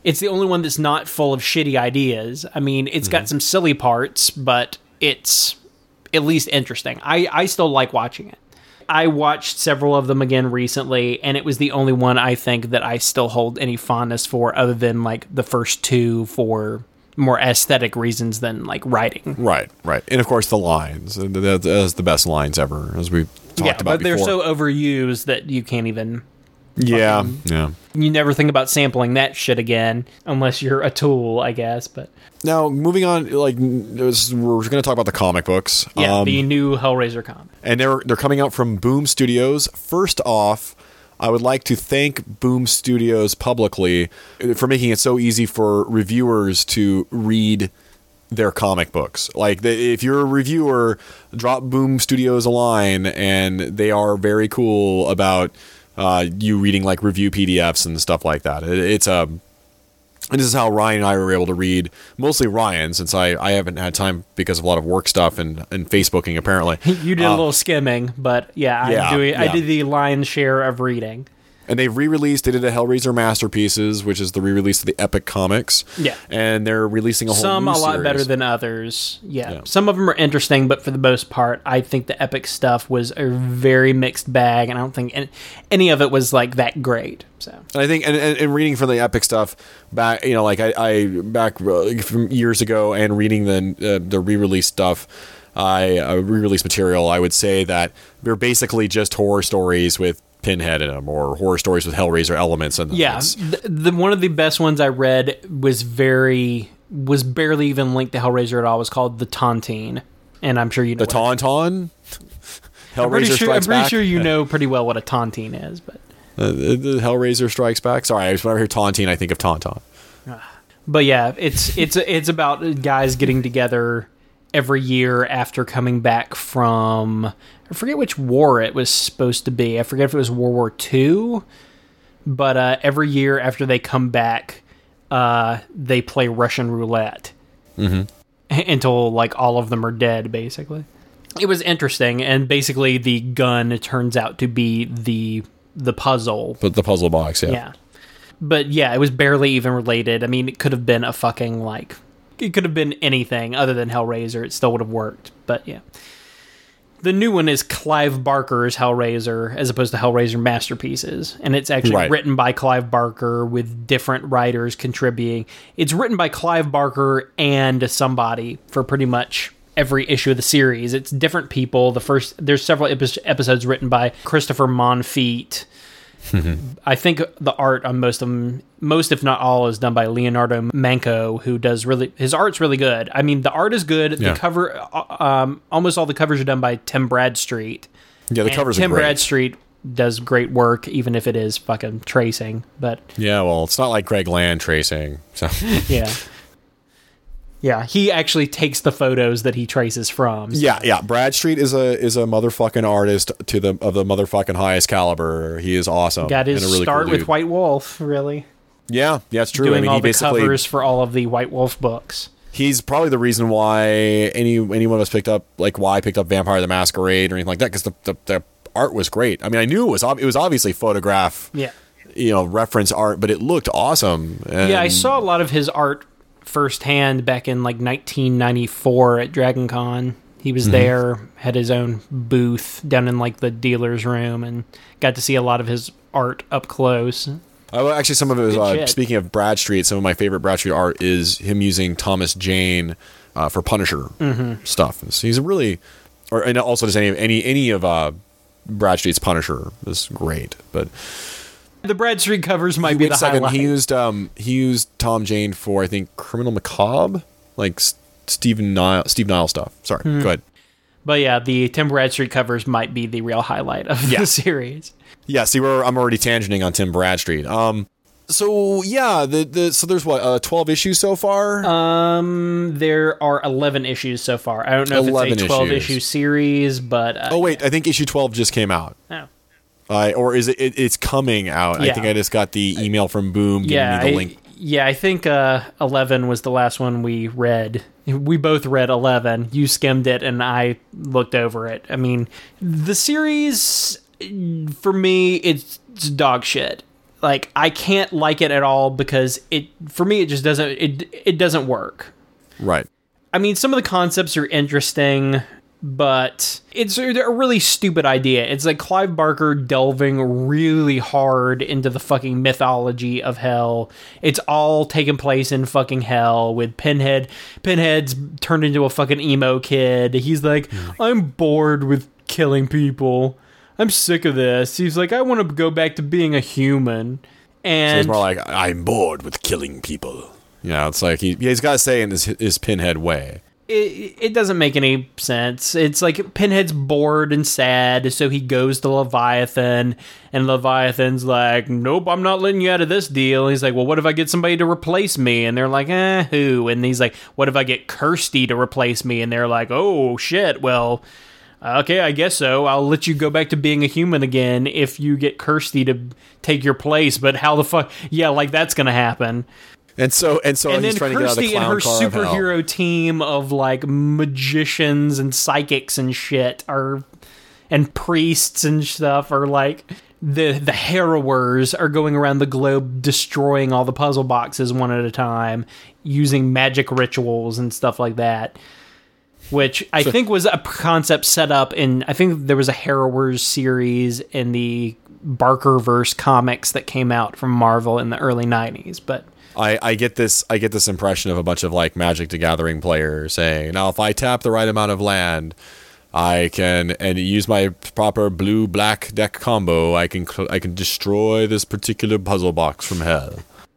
it's the only one that's not full of shitty ideas. I mean, it's mm-hmm. got some silly parts, but it's at least interesting. I, I still like watching it. I watched several of them again recently, and it was the only one I think that I still hold any fondness for, other than like the first two for more aesthetic reasons than like writing. Right, right. And of course the lines. That's the best lines ever, as we've talked yeah, about but before. they're so overused that you can't even... Yeah, fucking, yeah. You never think about sampling that shit again, unless you're a tool, I guess, but... Now, moving on, like, was, we're going to talk about the comic books. Yeah, um, the new Hellraiser comic. And they're they're coming out from Boom Studios. First off, I would like to thank Boom Studios publicly for making it so easy for reviewers to read their comic books. Like, the, if you're a reviewer, drop Boom Studios a line, and they are very cool about uh, you reading, like, review P D Fs and stuff like that. It, it's a... And this is how Ryan and I were able to read, mostly Ryan, since I, I haven't had time because of a lot of work stuff and, and Facebooking, apparently. You did uh, a little skimming, but yeah, yeah, I'm doing, yeah. I did the lion's share of reading. And they've re-released, they did a Hellraiser Masterpieces, which is the re-release of the Epic Comics. Yeah. And they're releasing a whole Some new a lot series. better than others. Yeah. Yeah. Some of them are interesting, but for the most part, I think the Epic stuff was a very mixed bag, and I don't think any, any of it was like that great. So. And I think, and, and, and reading from the Epic stuff back, you know, like I, I back uh, from years ago, and reading the uh, the re-release stuff, I uh, re-release material, I would say that they're basically just horror stories with Pinhead in them, or horror stories with Hellraiser elements in them. Yeah, the, the one of the best ones I read was very was barely even linked to Hellraiser at all. It was called The Tontine, and I'm sure you know the Tauntaun. Hellraiser I'm pretty sure, Strikes I'm pretty Back. sure you know pretty well what a Tontine is, but uh, the, the Hellraiser Strikes Back. Sorry, I just whenever I hear Tontine, I think of Tauntaun. But yeah, it's it's it's about guys getting together every year after coming back from, I forget which war it was supposed to be. I forget if it was World War Two, but uh, every year after they come back, uh, they play Russian roulette mm-hmm. until like all of them are dead. Basically, it was interesting, and basically the gun turns out to be the the puzzle. But the puzzle box, yeah. Yeah, but yeah, it was barely even related. I mean, it could have been a fucking like. It could have been anything other than Hellraiser. It still would have worked. But yeah. The new one is Clive Barker's Hellraiser as opposed to Hellraiser Masterpieces. And it's actually right. written by Clive Barker with different writers contributing. It's written by Clive Barker and somebody for pretty much every issue of the series. It's different people. The first There's several epi- episodes written by Christopher Monfort. I think the art on most of them, most if not all, is done by Leonardo Manco, who does really, his art's really good. I mean, the art is good. Yeah. The cover, um, almost all the covers are done by Tim Bradstreet. Yeah, the and covers Tim are great. Bradstreet does great work, even if it is fucking tracing. But yeah, well, it's not like Greg Land tracing. So yeah. Yeah, he actually takes the photos that he traces from. So. Yeah, yeah. Bradstreet is a is a motherfucking artist to the of the motherfucking highest caliber. He is awesome. Got his and a really start cool with dude. White Wolf, really. Yeah, yeah, it's true. Doing I mean, all he the basically covers for all of the White Wolf books. He's probably the reason why any any one of us picked up, like why I picked up Vampire the Masquerade or anything like that, because the, the the art was great. I mean, I knew it was ob- it was obviously photograph, Yeah. you know, reference art, but it looked awesome. And Yeah, I saw a lot of his art firsthand back in like nineteen ninety-four at Dragon Con. He was mm-hmm. there, had his own booth down in like the dealer's room, and got to see a lot of his art up close. Oh, actually, some of it was, Good uh, shit. speaking of Bradstreet, some of my favorite Bradstreet art is him using Thomas Jane uh, for Punisher Mm-hmm. stuff. So he's a really, or and also just any any any of uh, Bradstreet's Punisher is great. But The Bradstreet covers might be wait the a second, highlight. he used um he used Tom Jane for I think Criminal Macabre, like S- Stephen Nile Steve Nile stuff. Sorry, Hmm. go ahead. But yeah, the Tim Bradstreet covers might be the real highlight of Yeah. the series. Yeah, see, we're, I'm already tangenting on Tim Bradstreet. Um, so yeah, the the so there's what uh, twelve issues so far. Um, there are eleven issues so far. I don't know if eleven it's a twelve issues. issue series, but uh, oh wait, I think issue twelve just came out. oh. Uh, or is it, it? It's coming out. I Yeah. think I just got the email from Boom giving yeah, me the I, link. yeah, I think uh, eleven was the last one we read. We both read eleven. You skimmed it, and I looked over it. I mean, the series for me, it's, it's dog shit. like I can't like it at all because it for me it just doesn't it it doesn't work. Right. I mean, some of the concepts are interesting, but it's a really stupid idea. It's like Clive Barker delving really hard into the fucking mythology of hell. It's all taking place in fucking hell with Pinhead. Pinhead's turned into a fucking emo kid. He's like, I'm bored with killing people. I'm sick of this. He's like, I want to go back to being a human. And so it's more like, I'm bored with killing people. Yeah, it's like, he, yeah, he's got to say in his, his Pinhead way. It, it doesn't make any sense. It's like Pinhead's bored and sad, so he goes to Leviathan, and Leviathan's like, nope, I'm not letting you out of this deal. And he's like, well, what if I get somebody to replace me? And they're like, eh, who? And he's like, what if I get Kirsty to replace me? And they're like, oh, shit, well, okay, I guess so. I'll let you go back to being a human again if you get Kirsty to take your place, but how the fuck? Yeah, like, that's gonna happen. And so, and so, and he's then trying Kirsty to get out of the clown and her car of hell. superhero team of like magicians and psychics and shit are, and priests and stuff are like the the harrowers are going around the globe destroying all the puzzle boxes one at a time using magic rituals and stuff like that. Which I so, think was a concept set up in, I think there was a Harrowers series in the Barkerverse comics that came out from Marvel in the early nineties, but. I, I get this I get this impression of a bunch of like Magic the Gathering players saying, now if I tap the right amount of land, I can and use my proper blue black deck combo, I can I can destroy this particular puzzle box from hell.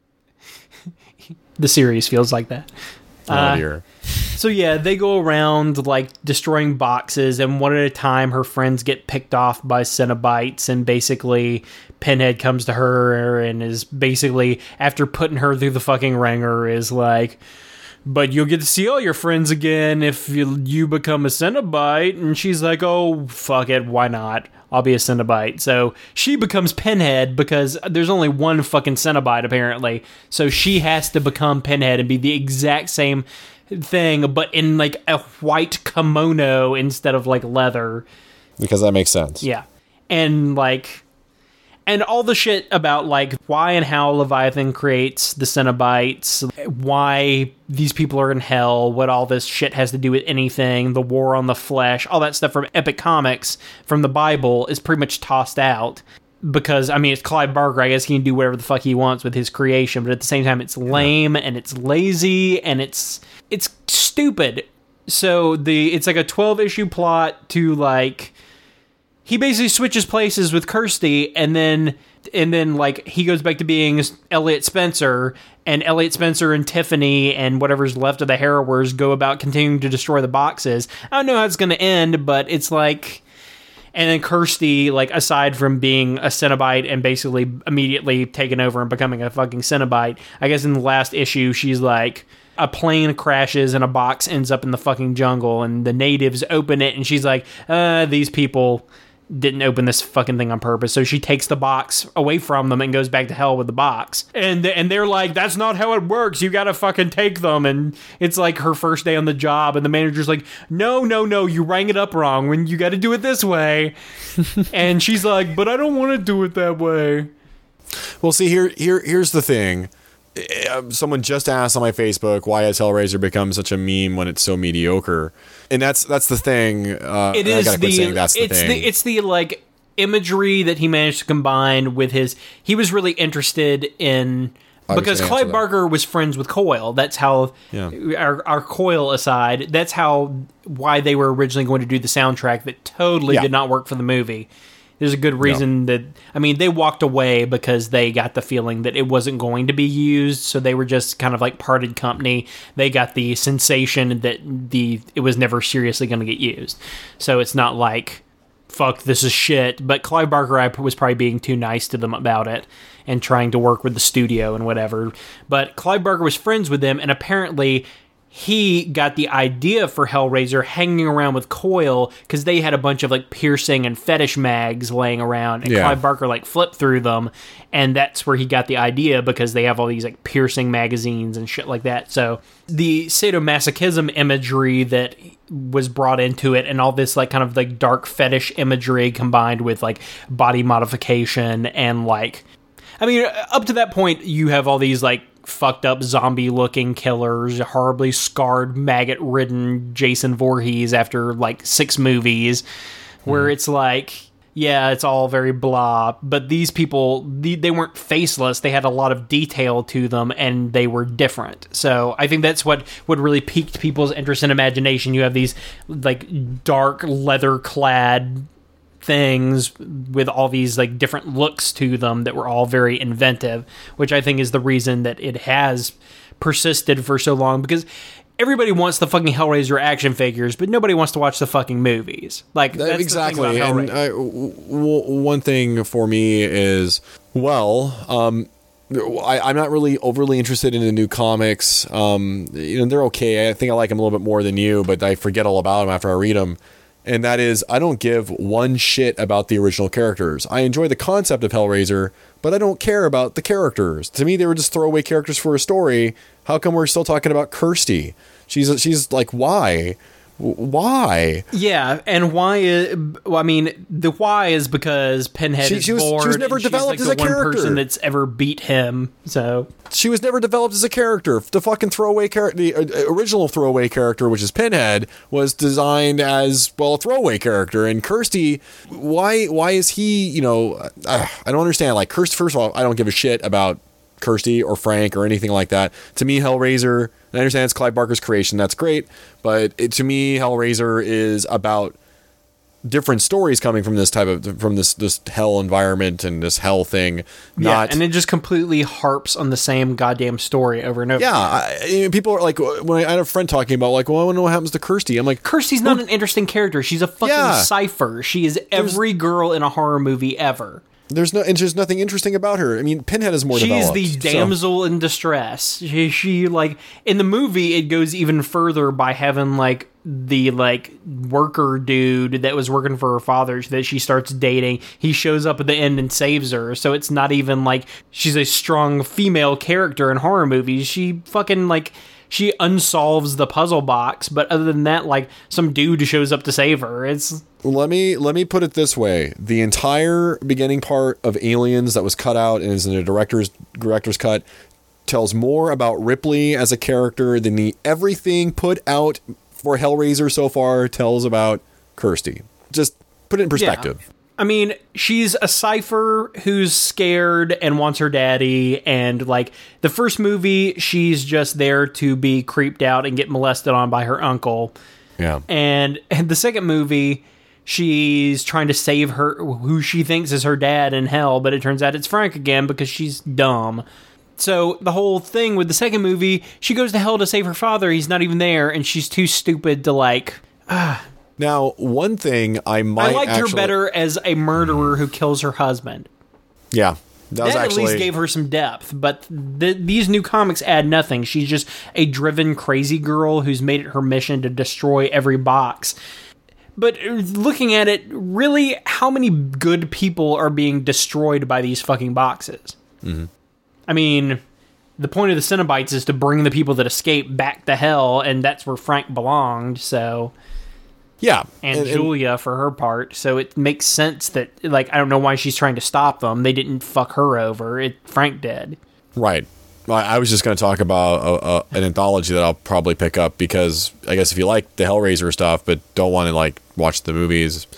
The series feels like that. Oh uh, dear. So yeah, they go around like destroying boxes, and one at a time her friends get picked off by Cenobites, and basically Pinhead comes to her and is basically, after putting her through the fucking ringer, is like, but you'll get to see all your friends again if you, you become a Cenobite. And she's like, oh, fuck it, why not? I'll be a Cenobite. So she becomes Pinhead because there's only one fucking Cenobite, apparently. So she has to become Pinhead and be the exact same thing, but in like a white kimono instead of like leather. Because that makes sense. Yeah. And like... And all the shit about, like, why and how Leviathan creates the Cenobites, why these people are in hell, what all this shit has to do with anything, the war on the flesh, all that stuff from Epic Comics, from the Bible, is pretty much tossed out. Because, I mean, it's Clive Barker, I guess he can do whatever the fuck he wants with his creation, but at the same time, it's lame, and it's lazy, and it's it's stupid. So, the it's like a twelve-issue plot to, like... He basically switches places with Kirsty, and then, and then like he goes back to being Elliot Spencer, and Elliot Spencer and Tiffany and whatever's left of the Harrowers go about continuing to destroy the boxes. I don't know how it's going to end, but it's like, and then Kirsty, like aside from being a Cenobite and basically immediately taking over and becoming a fucking Cenobite, I guess in the last issue she's like, a plane crashes and a box ends up in the fucking jungle, and the natives open it, and she's like, uh, these people didn't open this fucking thing on purpose. So she takes the box away from them and goes back to hell with the box. And and they're like, that's not how it works. You gotta fucking take them. And it's like her first day on the job, and the manager's like, no, no, no, you rang it up wrong. When you gotta do it this way. And she's like, but I don't want to do it that way. Well, see, here, here, here's the thing. Someone just asked on my Facebook, why has Hellraiser become such a meme when it's so mediocre? And that's that's the thing. Uh, it is I gotta quit the saying that's the it's thing. the it's the like imagery that he managed to combine with his. He was really interested in because Clive Barker was friends with Coyle. That's how yeah. our our Coyle aside. That's how why they were originally going to do the soundtrack that totally yeah. did not work for the movie. There's a good reason no. that, I mean, they walked away because they got the feeling that it wasn't going to be used, so they were just kind of like parted company. They got the sensation that the it was never seriously going to get used. So it's not like, fuck, this is shit, but Clive Barker was probably being too nice to them about it and trying to work with the studio and whatever. But Clive Barker was friends with them, and apparently he got the idea for Hellraiser hanging around with Coyle because they had a bunch of like piercing and fetish mags laying around, and yeah. Clive Barker like flipped through them, and that's where he got the idea because they have all these like piercing magazines and shit like that. So the sadomasochism imagery that was brought into it, and all this like kind of like dark fetish imagery combined with like body modification and like, I mean, up to that point, you have all these, like, fucked up zombie-looking killers, horribly scarred, maggot-ridden Jason Voorhees after, like, six movies, where mm. it's like... Yeah, it's all very blah, but these people, they weren't faceless. They had a lot of detail to them, and they were different. So I think that's what, what really piqued people's interest and imagination. You have these, like, dark, leather-clad things with all these, like, different looks to them that were all very inventive, which I think is the reason that it has persisted for so long, because... Everybody wants the fucking Hellraiser action figures, but nobody wants to watch the fucking movies. Like, that's exactly. The thing about and I, w- w- one thing for me is, well, um, I, I'm not really overly interested in the new comics. Um, you know, they're okay. I think I like them a little bit more than you, but I forget all about them after I read them. And that is, I don't give one shit about the original characters. I enjoy the concept of Hellraiser, but I don't care about the characters. To me, they were just throwaway characters for a story. How come we're still talking about Kirsty? She's she's like, why? Why? Yeah, and why is... Well, I mean, the why is because Pinhead she, is she was, bored. She was never developed she's as like a the one character. person that's ever beat him, so... She was never developed as a character. The fucking throwaway character... The uh, original throwaway character, which is Pinhead, was designed as, well, a throwaway character. And Kirsty, why why is he, you know... Uh, I don't understand. Like, Kirsty, first of all, I don't give a shit about Kirsty or Frank or anything like that. To me, Hellraiser... I understand it's Clive Barker's creation. That's great. But it, to me, Hellraiser is about different stories coming from this type of, from this, this hell environment and this hell thing. Not, yeah, and it just completely harps on the same goddamn story over and over. Yeah. I, people are like, when I had a friend talking about, like, well, I want to know what happens to Kirsty. I'm like, Kirsty's not an interesting character. She's a fucking yeah. cipher. She is every There's, girl in a horror movie ever. There's no, and there's nothing interesting about her. I mean, Pinhead is more She's developed. She's the damsel so. in distress. She, she, like, in the movie, it goes even further by having, like, the, like, worker dude that was working for her father that she starts dating. He shows up at the end and saves her. So it's not even, like, she's a strong female character in horror movies. She fucking, like... She unsolves the puzzle box, but other than that, like, some dude shows up to save her. It's let me let me put it this way: the entire beginning part of Aliens that was cut out and is in the director's director's cut tells more about Ripley as a character than the everything put out for Hellraiser so far tells about Kirsty. Just put it in perspective. Yeah. I mean, she's a cipher who's scared and wants her daddy, and, like, the first movie, she's just there to be creeped out and get molested on by her uncle. Yeah. And, and the second movie, she's trying to save her, who she thinks is her dad in hell, but it turns out it's Frank again because she's dumb. So the whole thing with the second movie, she goes to hell to save her father, he's not even there, and she's too stupid to, like... Ah. Now, one thing I might I liked actually... her better as a murderer who kills her husband. Yeah. That, was that actually... at least gave her some depth, but th- these new comics add nothing. She's just a driven, crazy girl who's made it her mission to destroy every box. But looking at it, really, how many good people are being destroyed by these fucking boxes? Mm-hmm. I mean... The point of the Cenobites is to bring the people that escape back to hell, and that's where Frank belonged, so... Yeah. And, and Julia and, for her part, so it makes sense that, like, I don't know why she's trying to stop them. They didn't fuck her over. It Frank did. Right. I was just going to talk about a, a, an anthology that I'll probably pick up because I guess if you like the Hellraiser stuff but don't want to, like, watch the movies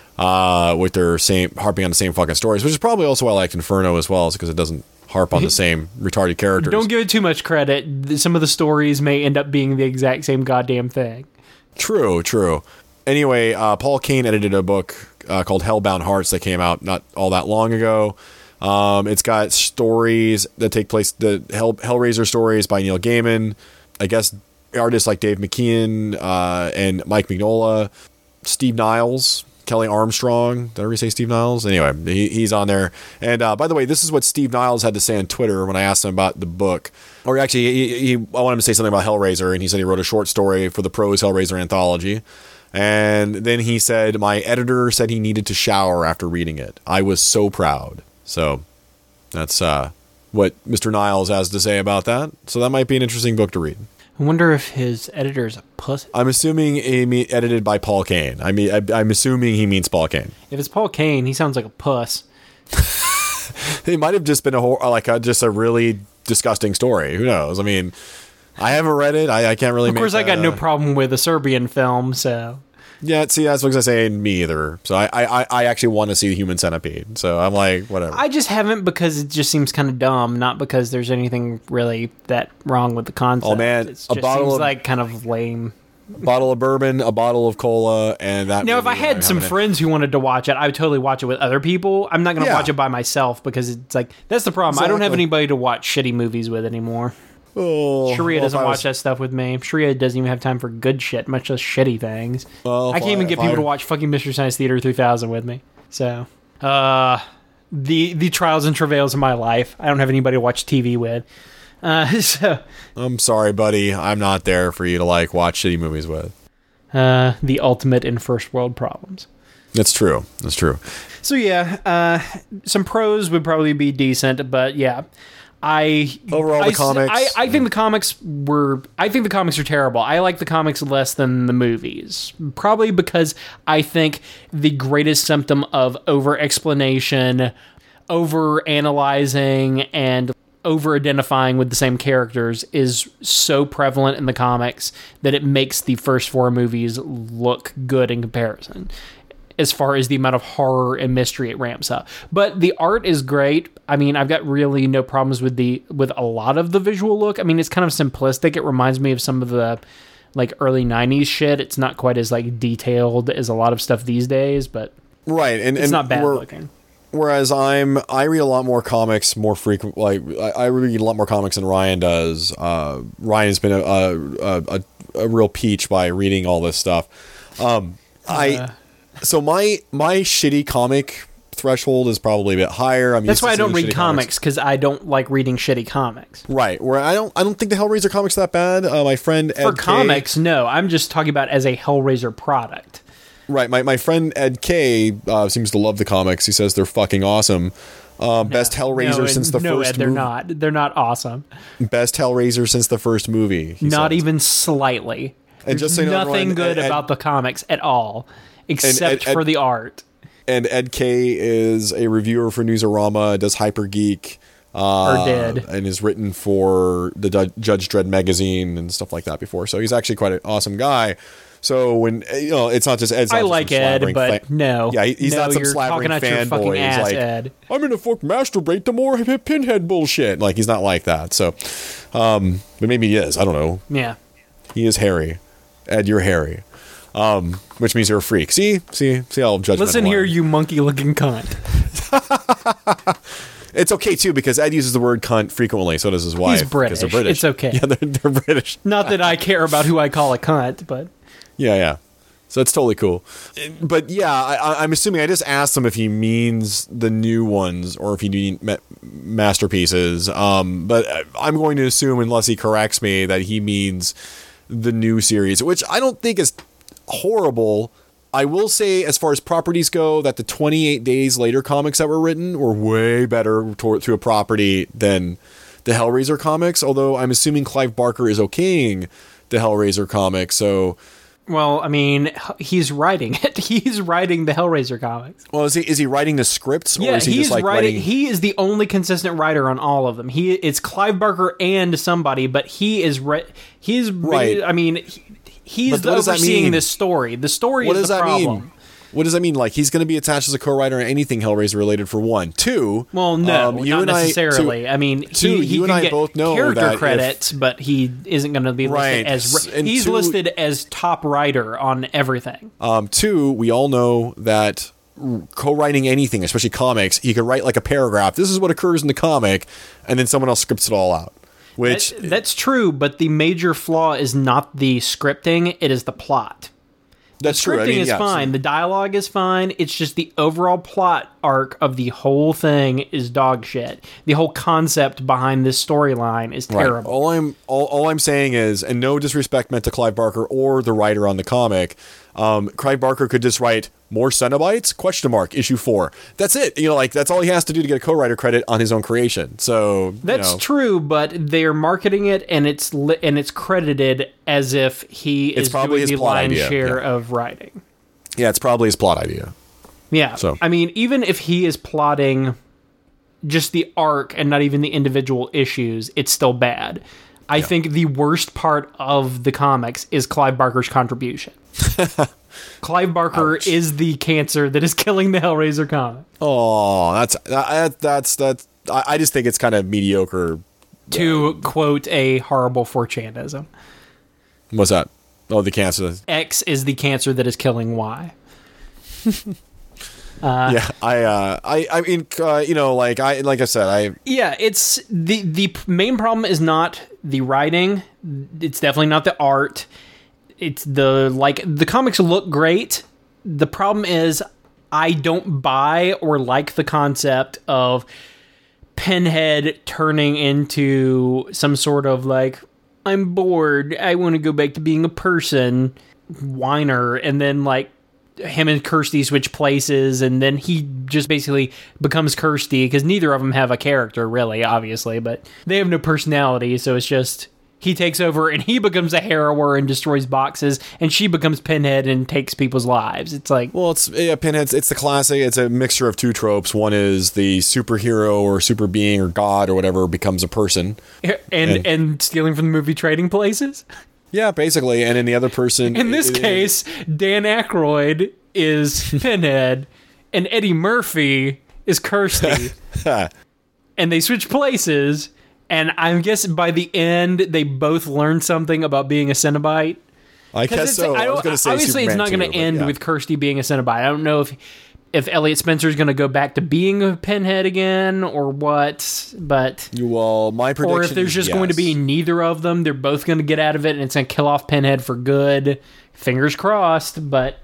uh, with their same harping on the same fucking stories, which is probably also why I liked Inferno as well, is because it doesn't harp on the same retarded characters. Don't give it too much credit. Some of the stories may end up being the exact same goddamn thing. True, true. Anyway, uh, Paul Kane edited a book uh, called Hellbound Hearts that came out not all that long ago. Um, it's got stories that take place, the Hell, Hellraiser stories by Neil Gaiman. I guess artists like Dave McKean uh, and Mike Mignola, Steve Niles, Kelly Armstrong. Did I ever say Steve Niles? Anyway, he, he's on there. And uh, by the way, this is what Steve Niles had to say on Twitter when I asked him about the book. Or actually, he, he, I wanted him to say something about Hellraiser, and he said he wrote a short story for the Prose Hellraiser anthology. And then he said, my editor said he needed to shower after reading it. I was so proud. So that's uh, what Mister Niles has to say about that. So that might be an interesting book to read. I wonder if his editor is a pussy. I'm assuming it edited by Paul Kane. I mean, I, I'm assuming he means Paul Kane. If it's Paul Kane, he sounds like a puss. it might have just been a whole, like a, just a really disgusting story. Who knows? I mean, I haven't read it. I, I can't really. Of course, make I got that, no uh, problem with a Serbian film, so. Yeah, see, that's what I was saying. Me either. So I, I, I actually want to see the Human Centipede. So I'm like, whatever. I just haven't because it just seems kind of dumb, not because there's anything really that wrong with the concept. Oh, man, it a just bottle seems of- like kind of lame. A bottle of bourbon, a bottle of cola, and that. Now, if I movie, had I'm some having it. friends who wanted to watch it, I would totally watch it with other people. I'm not going to Yeah. watch it by myself because it's like that's the problem. I don't have Exactly. anybody to watch shitty movies with anymore. Oh, Sharia well, doesn't if I watch was- that stuff with me. Sharia doesn't even have time for good shit, much less shitty things. Well, I if can't even I- get if people I- to watch fucking Mystery Science Theater three thousand with me. So, uh, the the trials and travails of my life. I don't have anybody to watch T V with. Uh, so, I'm sorry, buddy. I'm not there for you to like watch shitty movies with. uh, the ultimate in first world problems. That's true. That's true. So yeah, uh, some pros would probably be decent, but yeah, I Overall, the I, comics- I, I think the comics were. I think the comics are terrible. I like the comics less than the movies, probably because I think the greatest symptom of over explanation, over analyzing, and over identifying with the same characters is so prevalent in the comics that it makes the first four movies look good in comparison as far as the amount of horror and mystery it ramps up. But the art is great. I mean, I've got really no problems with the with a lot of the visual look. I mean, it's kind of simplistic. It reminds me of some of the like early nineties shit. It's not quite as like detailed as a lot of stuff these days, but Right, and it's and not bad we're- looking. Whereas I'm, I read a lot more comics more frequent. Like I, I read a lot more comics than Ryan does. Uh, Ryan's been a, a, a, a real peach by reading all this stuff. Um, I Uh. so my my shitty comic threshold is probably a bit higher. I'm That's used to why I don't seeing read shitty comics, because I don't like reading shitty comics. Right, where I don't I don't think the Hellraiser comics that bad. Uh, my friend Ed For K- comics, no. I'm just talking about as a Hellraiser product. Right, my, my friend Ed K uh, seems to love the comics. He says they're fucking awesome. Uh, best Hellraiser no, since the no, first Ed, they're movie. not. They're not awesome. Best Hellraiser since the first movie. he Not says. even slightly. And There's just so you know, nothing everyone, good Ed- about the comics at all, except Ed- for the art. And Ed K is a reviewer for Newsarama, does Hyper Geek, uh, Or did. and is written for the Du- Judge Dredd magazine and stuff like that before. So he's actually quite an awesome guy. So when you know, it's not just Ed's. Not I just like some Ed, slavering but fa- no. yeah, he- he's no, not some you're slavering talking out your fucking fanboy. He's ass, like, Ed. I'm gonna fuck masturbate to more Pinhead bullshit. Like he's not like that. So, um, but maybe he is. I don't know. Yeah. He is hairy. Ed, you're hairy. Um, which means you're a freak. See, see, see how judgmental. Listen I here, am. you monkey-looking cunt. It's okay too because Ed uses the word cunt frequently. So does his wife. because British. They're British. It's okay. Yeah, they're, they're British. Not that I care about who I call a cunt, but Yeah, yeah. So it's totally cool. But yeah, I, I- I'm assuming I just asked him if he means the new ones or if he means ma- masterpieces. Um, but I'm going to assume, unless he corrects me, that he means the new series, which I don't think is horrible. I will say, as far as properties go, that the twenty-eight Days Later comics that were written were way better to, to a property than the Hellraiser comics, although I'm assuming Clive Barker is okaying the Hellraiser comics, so... well, I mean, he's writing it. He's writing the Hellraiser comics. Well, is he is he writing the scripts, or Yeah, is he he's just like writing, writing? He is the only consistent writer on all of them. He it's Clive Barker and somebody, but he is ri- he's Right. I mean, he, he's But what does that overseeing mean? this story. The story What is does the that problem. mean? What does that mean? Like he's going to be attached as a co-writer on anything Hellraiser related for one, two. Well, no, um, you not and I- necessarily. two- I mean, two, he, he you and can I get both know character that if- credits, but he isn't going to be listed Right. as. And He's two- listed as top writer on everything. Um, two, we all know that co-writing anything, especially comics, he could write like a paragraph. This is what occurs in the comic, and then someone else scripts it all out. Which That- that's true, but the major flaw is not the scripting; it is the plot. that's Scripting true. I mean, is yeah, so- fine. The dialogue is fine. It's just the overall plot arc of the whole thing is dog shit. The whole concept behind this storyline is Right. terrible. All I'm all, all I'm saying is, and no disrespect meant to Clive Barker or the writer on the comic, um, Clive Barker could just write more Cenobites question mark issue four. That's it. You know, like that's all he has to do to get a co-writer credit on his own creation. So you That's know, true, but they're marketing it and it's li- and it's credited as if he It's is probably doing his the plot lion's idea, share yeah. of writing. yeah, it's probably his plot idea. Yeah. So- I mean, even if he is plotting just the arc and not even the individual issues, it's still bad. I yeah. think the worst part of the comics is Clive Barker's contribution. Clive Barker Ouch. is the cancer that is killing the Hellraiser comic. Oh, that's that, that's that's. I just think it's kind of mediocre. To uh, quote a horrible four chanism. What's that? Oh, the cancer. X is the cancer that is killing Y. Uh, yeah, I, uh, I, I mean, uh, you know, like I, like I said, I. Yeah, it's the the main problem is not the writing. It's definitely not the art. It's the like the comics look great. The problem is I don't buy or like the concept of Pinhead turning into some sort of like I'm bored. I want to go back to being a person whiner, and then like. Him and Kirsty switch places, and then he just basically becomes Kirsty, because neither of them have a character, really, obviously, but they have no personality, so it's just he takes over, and he becomes a harrower and destroys boxes, and she becomes Pinhead and takes people's lives. It's like... Well, it's yeah, Pinhead's, it's the classic, it's a mixture of two tropes. One is the superhero or super being or god or whatever becomes a person. And, and, and stealing from the movie Trading Places? Yeah, basically, and then the other person... In this it, case, it, Dan Aykroyd is Pinhead, and Eddie Murphy is Kirsty. And they switch places, and I guess by the end, they both learn something about being a Cenobite. I guess so. I, I was going to say obviously, Superman it's not going to end yeah. with Kirsty being a Cenobite. I don't know if... if Elliot Spencer's going to go back to being a Pinhead again or what, but... Well, my prediction Or if there's just yes. going to be neither of them, they're both going to get out of it and it's going to kill off Pinhead for good. Fingers crossed, but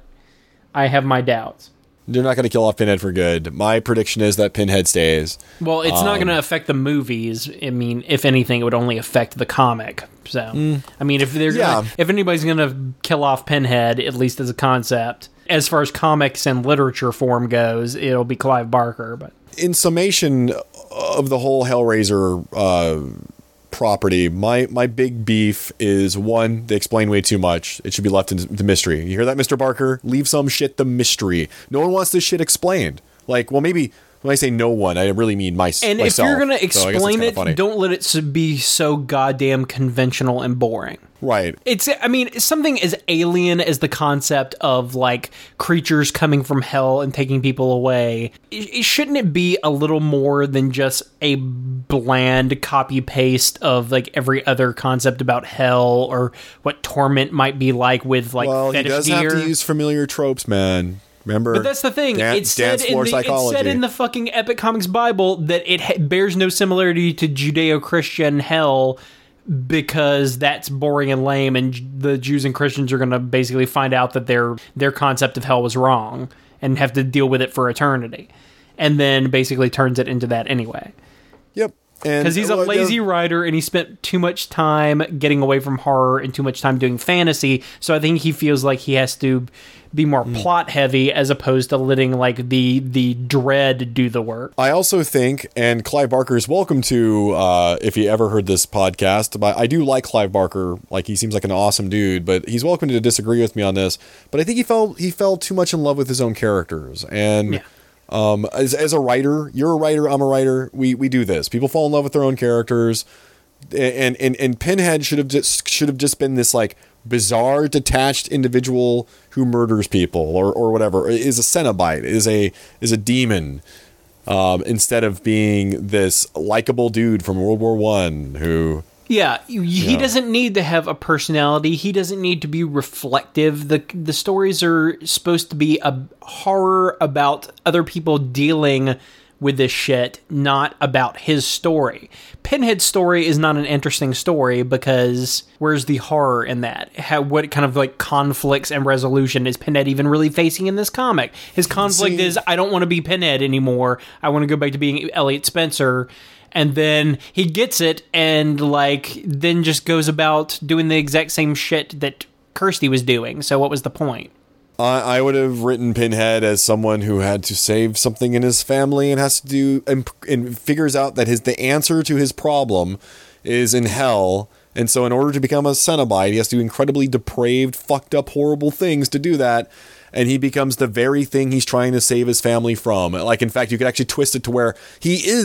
I have my doubts. They're not going to kill off Pinhead for good. My prediction is that Pinhead stays. Well, it's um, not going to affect the movies. I mean, if anything, it would only affect the comic. So, mm, I mean, if they're yeah. gonna, if anybody's going to kill off Pinhead, at least as a concept... As far as comics and literature form goes, it'll be Clive Barker. But in summation of the whole Hellraiser uh, property, my, my big beef is, one, they explain way too much. It should be left in the mystery. You hear that, Mister Barker? Leave some shit the mystery. No one wants this shit explained. Like, well, maybe... When I say no one, I really mean my, and myself. And if you're going to so explain it, funny. Don't let it be so goddamn conventional and boring. Right. It's, I mean, something as alien as the concept of, like, creatures coming from hell and taking people away. It, shouldn't it be a little more than just a bland copy-paste of, like, every other concept about hell or what torment might be like with, like, well, fetish he does gear? have to use familiar tropes, man. Remember? But that's the thing. Dan- it, said dance in floor the, psychology. it said in the fucking Epic Comics Bible that it ha- bears no similarity to Judeo-Christian hell because that's boring and lame, and the Jews and Christians are going to basically find out that their their concept of hell was wrong and have to deal with it for eternity. And then basically turns it into that anyway. Yep. Because he's a well, lazy yeah. writer, and he spent too much time getting away from horror and too much time doing fantasy, so I think he feels like he has to be more mm. plot heavy as opposed to letting like the the dread do the work. I also think, and Clive Barker is welcome to, uh, if he ever heard this podcast, but I do like Clive Barker. Like, he seems like an awesome dude, but he's welcome to disagree with me on this. But I think he fell he fell too much in love with his own characters, and. Yeah. Um, as, as a writer, you're a writer, I'm a writer, we, we do this. People fall in love with their own characters, and, and, and Pinhead should have just, should have just been this, like, bizarre, detached individual who murders people, or, or whatever, is a Cenobite, is a, is a demon, um, instead of being this likable dude from World War One who... Yeah, he you know. doesn't need to have a personality. He doesn't need to be reflective. The the stories are supposed to be a horror about other people dealing with this shit, not about his story. Pinhead's story is not an interesting story because where's the horror in that? How, what kind of like conflicts and resolution is Pinhead even really facing in this comic? His conflict See, is, I don't want to be Pinhead anymore. I want to go back to being Elliot Spencer. And then he gets it and, like, then just goes about doing the exact same shit that Kirsty was doing. So what was the point? I, I would have written Pinhead as someone who had to save something in his family and has to do, and, and figures out that his the answer to his problem is in hell. And so in order to become a Cenobite, he has to do incredibly depraved, fucked up, horrible things to do that. And he becomes the very thing he's trying to save his family from. Like, in fact, you could actually twist it to where he is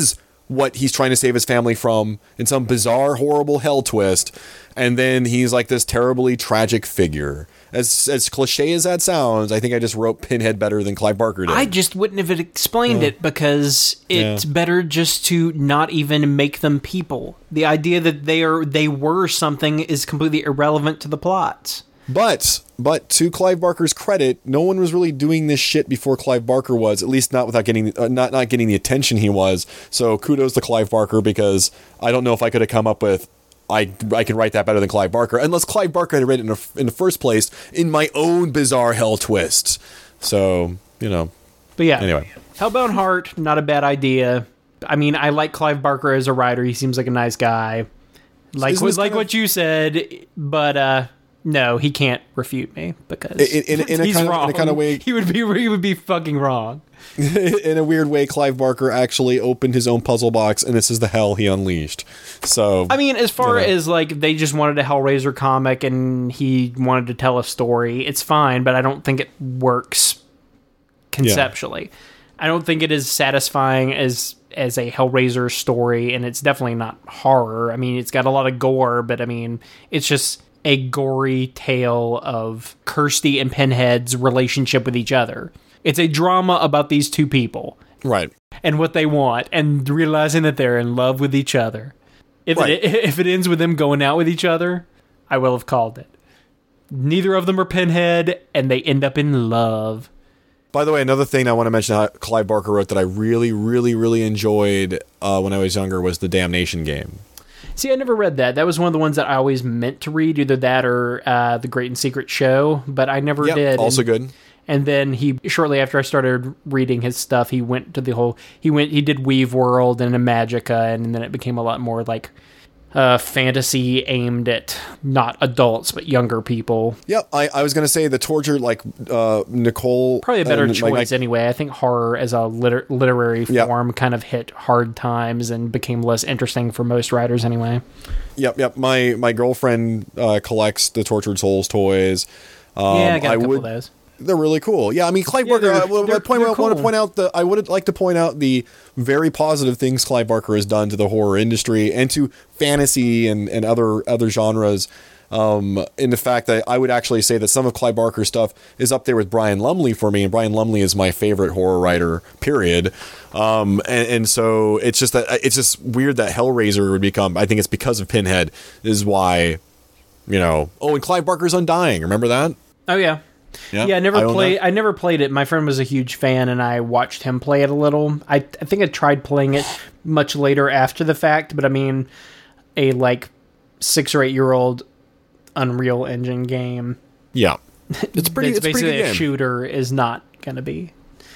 what he's trying to save his family from in some bizarre, horrible hell twist. And then he's like this terribly tragic figure. As as cliche as that sounds, I think I just wrote Pinhead better than Clive Barker did. I just wouldn't have explained Yeah. it because it's Yeah. better just to not even make them people. The idea that they are they were something is completely irrelevant to the plot. But but to Clive Barker's credit, no one was really doing this shit before Clive Barker was, at least not without getting uh, not not getting the attention he was. So kudos to Clive Barker, because I don't know if I could have come up with I I can write that better than Clive Barker, unless Clive Barker had written it in, a, in the first place in my own bizarre hell twist. So, you know. But yeah, Anyway. Hellbound Heart, not a bad idea. I mean, I like Clive Barker as a writer. He seems like a nice guy. Like Isn't what, this like kind of- what you said, but uh, no, he can't refute me because In- in- in a he's kind of- in a wrong. kind of way- he would be he would be fucking wrong. In a weird way, Clive Barker actually opened his own puzzle box, and this is the hell he unleashed. So, I mean, as far You know. as like they just wanted a Hellraiser comic and he wanted to tell a story, it's fine, but I don't think it works conceptually. I don't think it is satisfying as as a Hellraiser story, and it's definitely not horror. I mean, it's got a lot of gore, but I mean, it's just a gory tale of Kirsty and Pinhead's relationship with each other. It's a drama about these two people right. and what they want, and realizing that they're in love with each other. If Right. it if it ends with them going out with each other, I will have called it. Neither of them are Pinhead, and they end up in love. By the way, another thing I want to mention that Clive Barker wrote that I really, really, really enjoyed uh, when I was younger was the Damnation game. See, I never read that. That was one of the ones that I always meant to read, either that or uh, The Great and Secret Show, but I never Yep, did. also and, good. And then he, shortly after I started reading his stuff, he went to the whole, he went, he did Weave World and Imagica, and then it became a lot more like uh, fantasy aimed at not adults, but younger people. Yep, I, I was going to say the torture, like uh, Nicole. Probably a better and, choice like, anyway. I think horror as a liter- literary Yep. form kind of hit hard times and became less interesting for most writers anyway. Yep, yep. My my girlfriend uh, collects the Tortured Souls toys. Um, yeah, I got a couple would, of those. They're really cool. Yeah, I mean, Clive Yeah, Barker. they're- I, would- they're- I point, they're out, want to cool. point out the. I would like to point out the very positive things Clive Barker has done to the horror industry and to fantasy and, and other other genres. Um, in the fact that I would actually say that some of Clive Barker's stuff is up there with Brian Lumley for me, and Brian Lumley is my favorite horror writer. Period. Um, and, and so it's just that it's just weird that Hellraiser would become. I think it's because of Pinhead is why, you know. Oh, and Clive Barker's Undying. Remember that? Oh yeah. Yeah, Yeah, I never I own played. that. I never played it. My friend was a huge fan, and I watched him play it a little. I, I think I tried playing it much later after the fact, but I mean, a like six or eight year old Unreal Engine game. Yeah, it's pretty. It's It's a pretty basically good a game. shooter is not gonna be.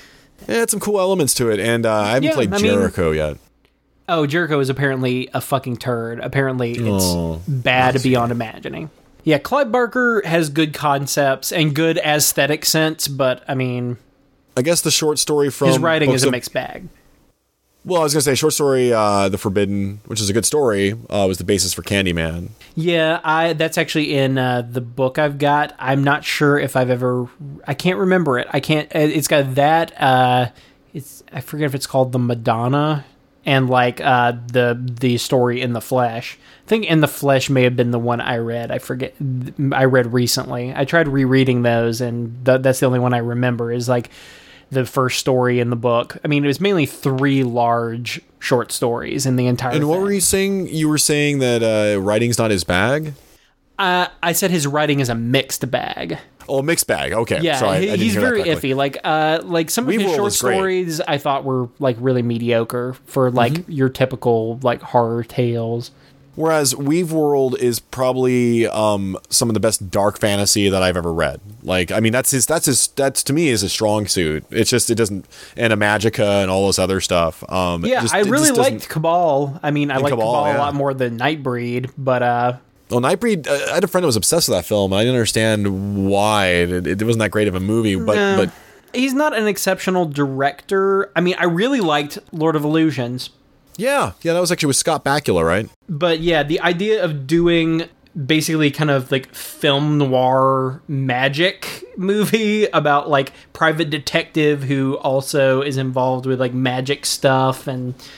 It had some cool elements to it, and uh, I haven't Yeah, played I mean- Jericho yet. Oh, Jericho is apparently a fucking turd. Apparently, it's Oh, bad beyond imagining. Yeah, Clive Barker has good concepts and good aesthetic sense, but I mean, I guess the short story from his writing Books is a of- mixed bag. Well, I was gonna say short story, uh, The Forbidden, which is a good story, uh, was the basis for Candyman. Yeah, I that's actually in uh, the book I've got. I'm not sure if I've ever. I can't remember it. I can't. It's got that. Uh, it's I forget if it's called the Madonna and like uh, the the story in the Flesh. I think In the Flesh may have been the one I read. I forget. I read recently. I tried rereading those, and th- that's the only one I remember. Is like the first story in the book. I mean, it was mainly three large short stories in the entire. And what thing. were you saying? You were saying that uh, writing's not his bag. Uh, I said his writing is a mixed bag. Oh, mixed bag. Okay, Yeah, sorry, I he- didn't he's hear that very correctly. iffy. Like, uh, like some of his Weeworld short is great. stories I thought were like really mediocre for like Mm-hmm. your typical like horror tales. Whereas Weave World is probably um, some of the best dark fantasy that I've ever read. Like, I mean, that's his. That's his. That's to me is his strong suit. It's just it doesn't and Imagica and all this other stuff. Um, it Yeah, just- I it really just doesn't- liked Cabal. I mean, I like Cabal, Cabal, yeah. a lot more than Nightbreed, but uh, Well, Nightbreed. Uh, I had a friend that was obsessed with that film, and I didn't understand why. It, it wasn't that great of a movie, but Nah. but he's not an exceptional director. I mean, I really liked Lord of Illusions. yeah, yeah, that was actually with Scott Bakula, right? But yeah, the idea of doing basically kind of like film noir magic movie about like private detective who also is involved with like magic stuff and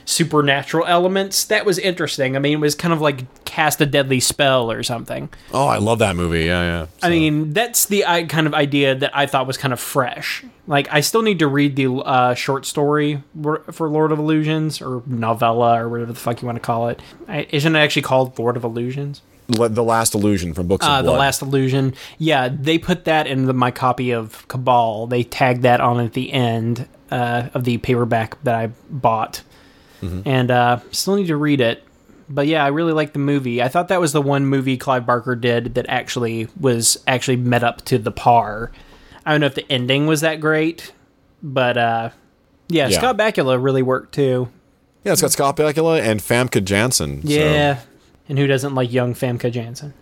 supernatural elements. That was interesting. I mean, it was kind of like cast a deadly spell or something. Oh, I love that movie. Yeah, yeah. So. I mean, that's the I, kind of idea that I thought was kind of fresh. Like, I still need to read the uh, short story for Lord of Illusions, or novella, or whatever the fuck you want to call it. I, isn't it actually called Lord of Illusions? The Last Illusion from Books of uh, Blood. The Last Illusion. Yeah, they put that in the, my copy of Cabal. They tagged that on at the end uh, of the paperback that I bought. Mm-hmm. And uh, still need to read it. But yeah, I really like the movie. I thought that was the one movie Clive Barker did that actually was actually met up to the par. I don't know if the ending was that great, but uh, yeah, yeah, Scott Bakula really worked too. Yeah, it's got Scott Bakula and Famke Janssen. Yeah, so. And who doesn't like young Famke Janssen?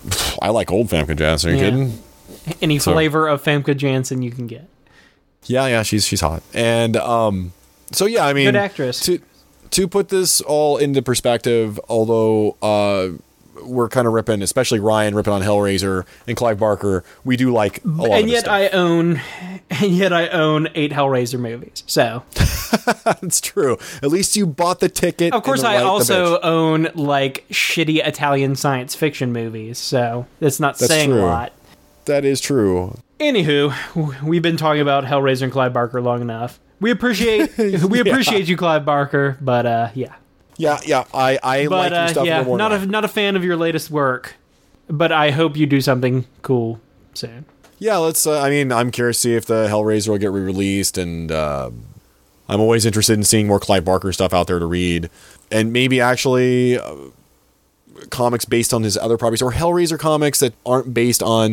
I like old Famke Janssen. Are you yeah. kidding? Any so. flavor of Famke Janssen you can get. Yeah, yeah, she's she's hot, and um, so yeah, I mean, good actress. To, To put this all into perspective, although uh, we're kind of ripping, especially Ryan ripping on Hellraiser and Clive Barker, we do like a lot and of yet stuff. I own, and yet I own eight Hellraiser movies. So that's true. At least you bought the ticket. Of course, I also own like shitty Italian science fiction movies. So that's not that's saying true. a lot. That is true. Anywho, we've been talking about Hellraiser and Clive Barker long enough. We appreciate we yeah. appreciate you, Clive Barker, but uh, yeah, yeah, yeah. I I but, like your uh, stuff. Yeah, more not now. a not a fan of your latest work, but I hope you do something cool soon. Yeah, let's. Uh, I mean, I'm curious to see if the Hellraiser will get re-released, and uh, I'm always interested in seeing more Clive Barker stuff out there to read, and maybe actually uh, comics based on his other properties, or Hellraiser comics that aren't based on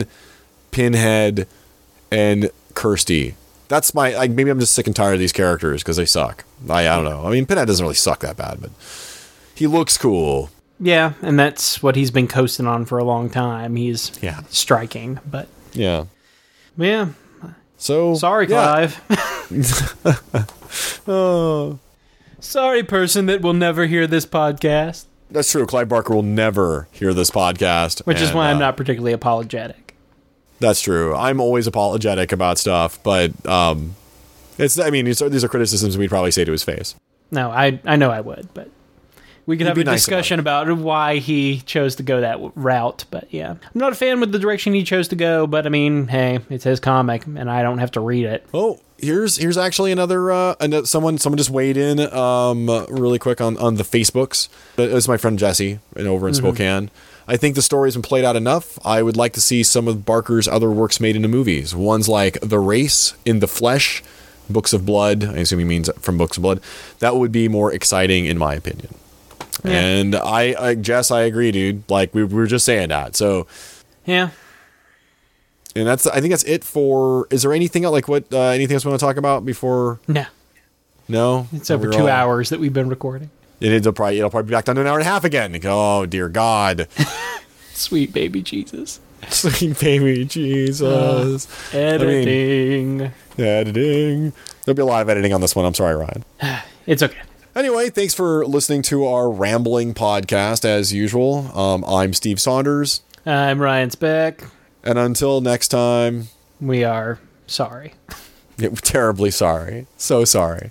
Pinhead and Kirsty. That's my, like, maybe I'm just sick and tired of these characters because they suck. I, I don't know. I mean, Pinhead doesn't really suck that bad, but he looks cool. Yeah, and that's what he's been coasting on for a long time. He's yeah. striking, but... Yeah. Yeah. So... Sorry, Clive. Yeah. oh. Sorry, person that will never hear this podcast. That's true. Clive Barker will never hear this podcast. Which and, is why uh, I'm not particularly apologetic. That's true. I'm always apologetic about stuff, but um, it's. I mean, it's, these are criticisms we'd probably say to his face. No, I I know I would, but we could He'd have a nice discussion about, about why he chose to go that route. But yeah, I'm not a fan with the direction he chose to go. But I mean, hey, it's his comic, and I don't have to read it. Oh, here's here's actually another, uh, another someone someone just weighed in um, really quick on on the Facebooks. It's my friend Jesse, and over in mm-hmm. Spokane. I think the story's been played out enough. I would like to see some of Barker's other works made into movies. Ones like The Race, In the Flesh, Books of Blood. I assume he means from Books of Blood. That would be more exciting, in my opinion. Yeah. And I, I, Jess, I agree, dude. Like we, we were just saying that. So, yeah. And that's, I think that's it for. Is there anything else, like what? Uh, anything else we want to talk about before? No. No. It's over two all... hours that we've been recording. It'll probably it'll probably be back down to an hour and a half again. Oh dear God, sweet baby Jesus, sweet baby Jesus. Uh, editing, I mean, editing. There'll be a lot of editing on this one. I'm sorry, Ryan. It's okay. Anyway, thanks for listening to our rambling podcast as usual. Um, I'm Steve Saunders. I'm Ryan Speck. And until next time, we are sorry. Yeah, terribly sorry. So sorry.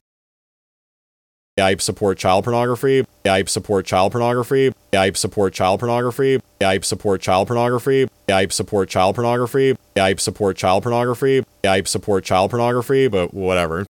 I support child pornography. I support child pornography. I support child pornography. I support child pornography. I support child pornography. I support child pornography. I support child pornography, but whatever.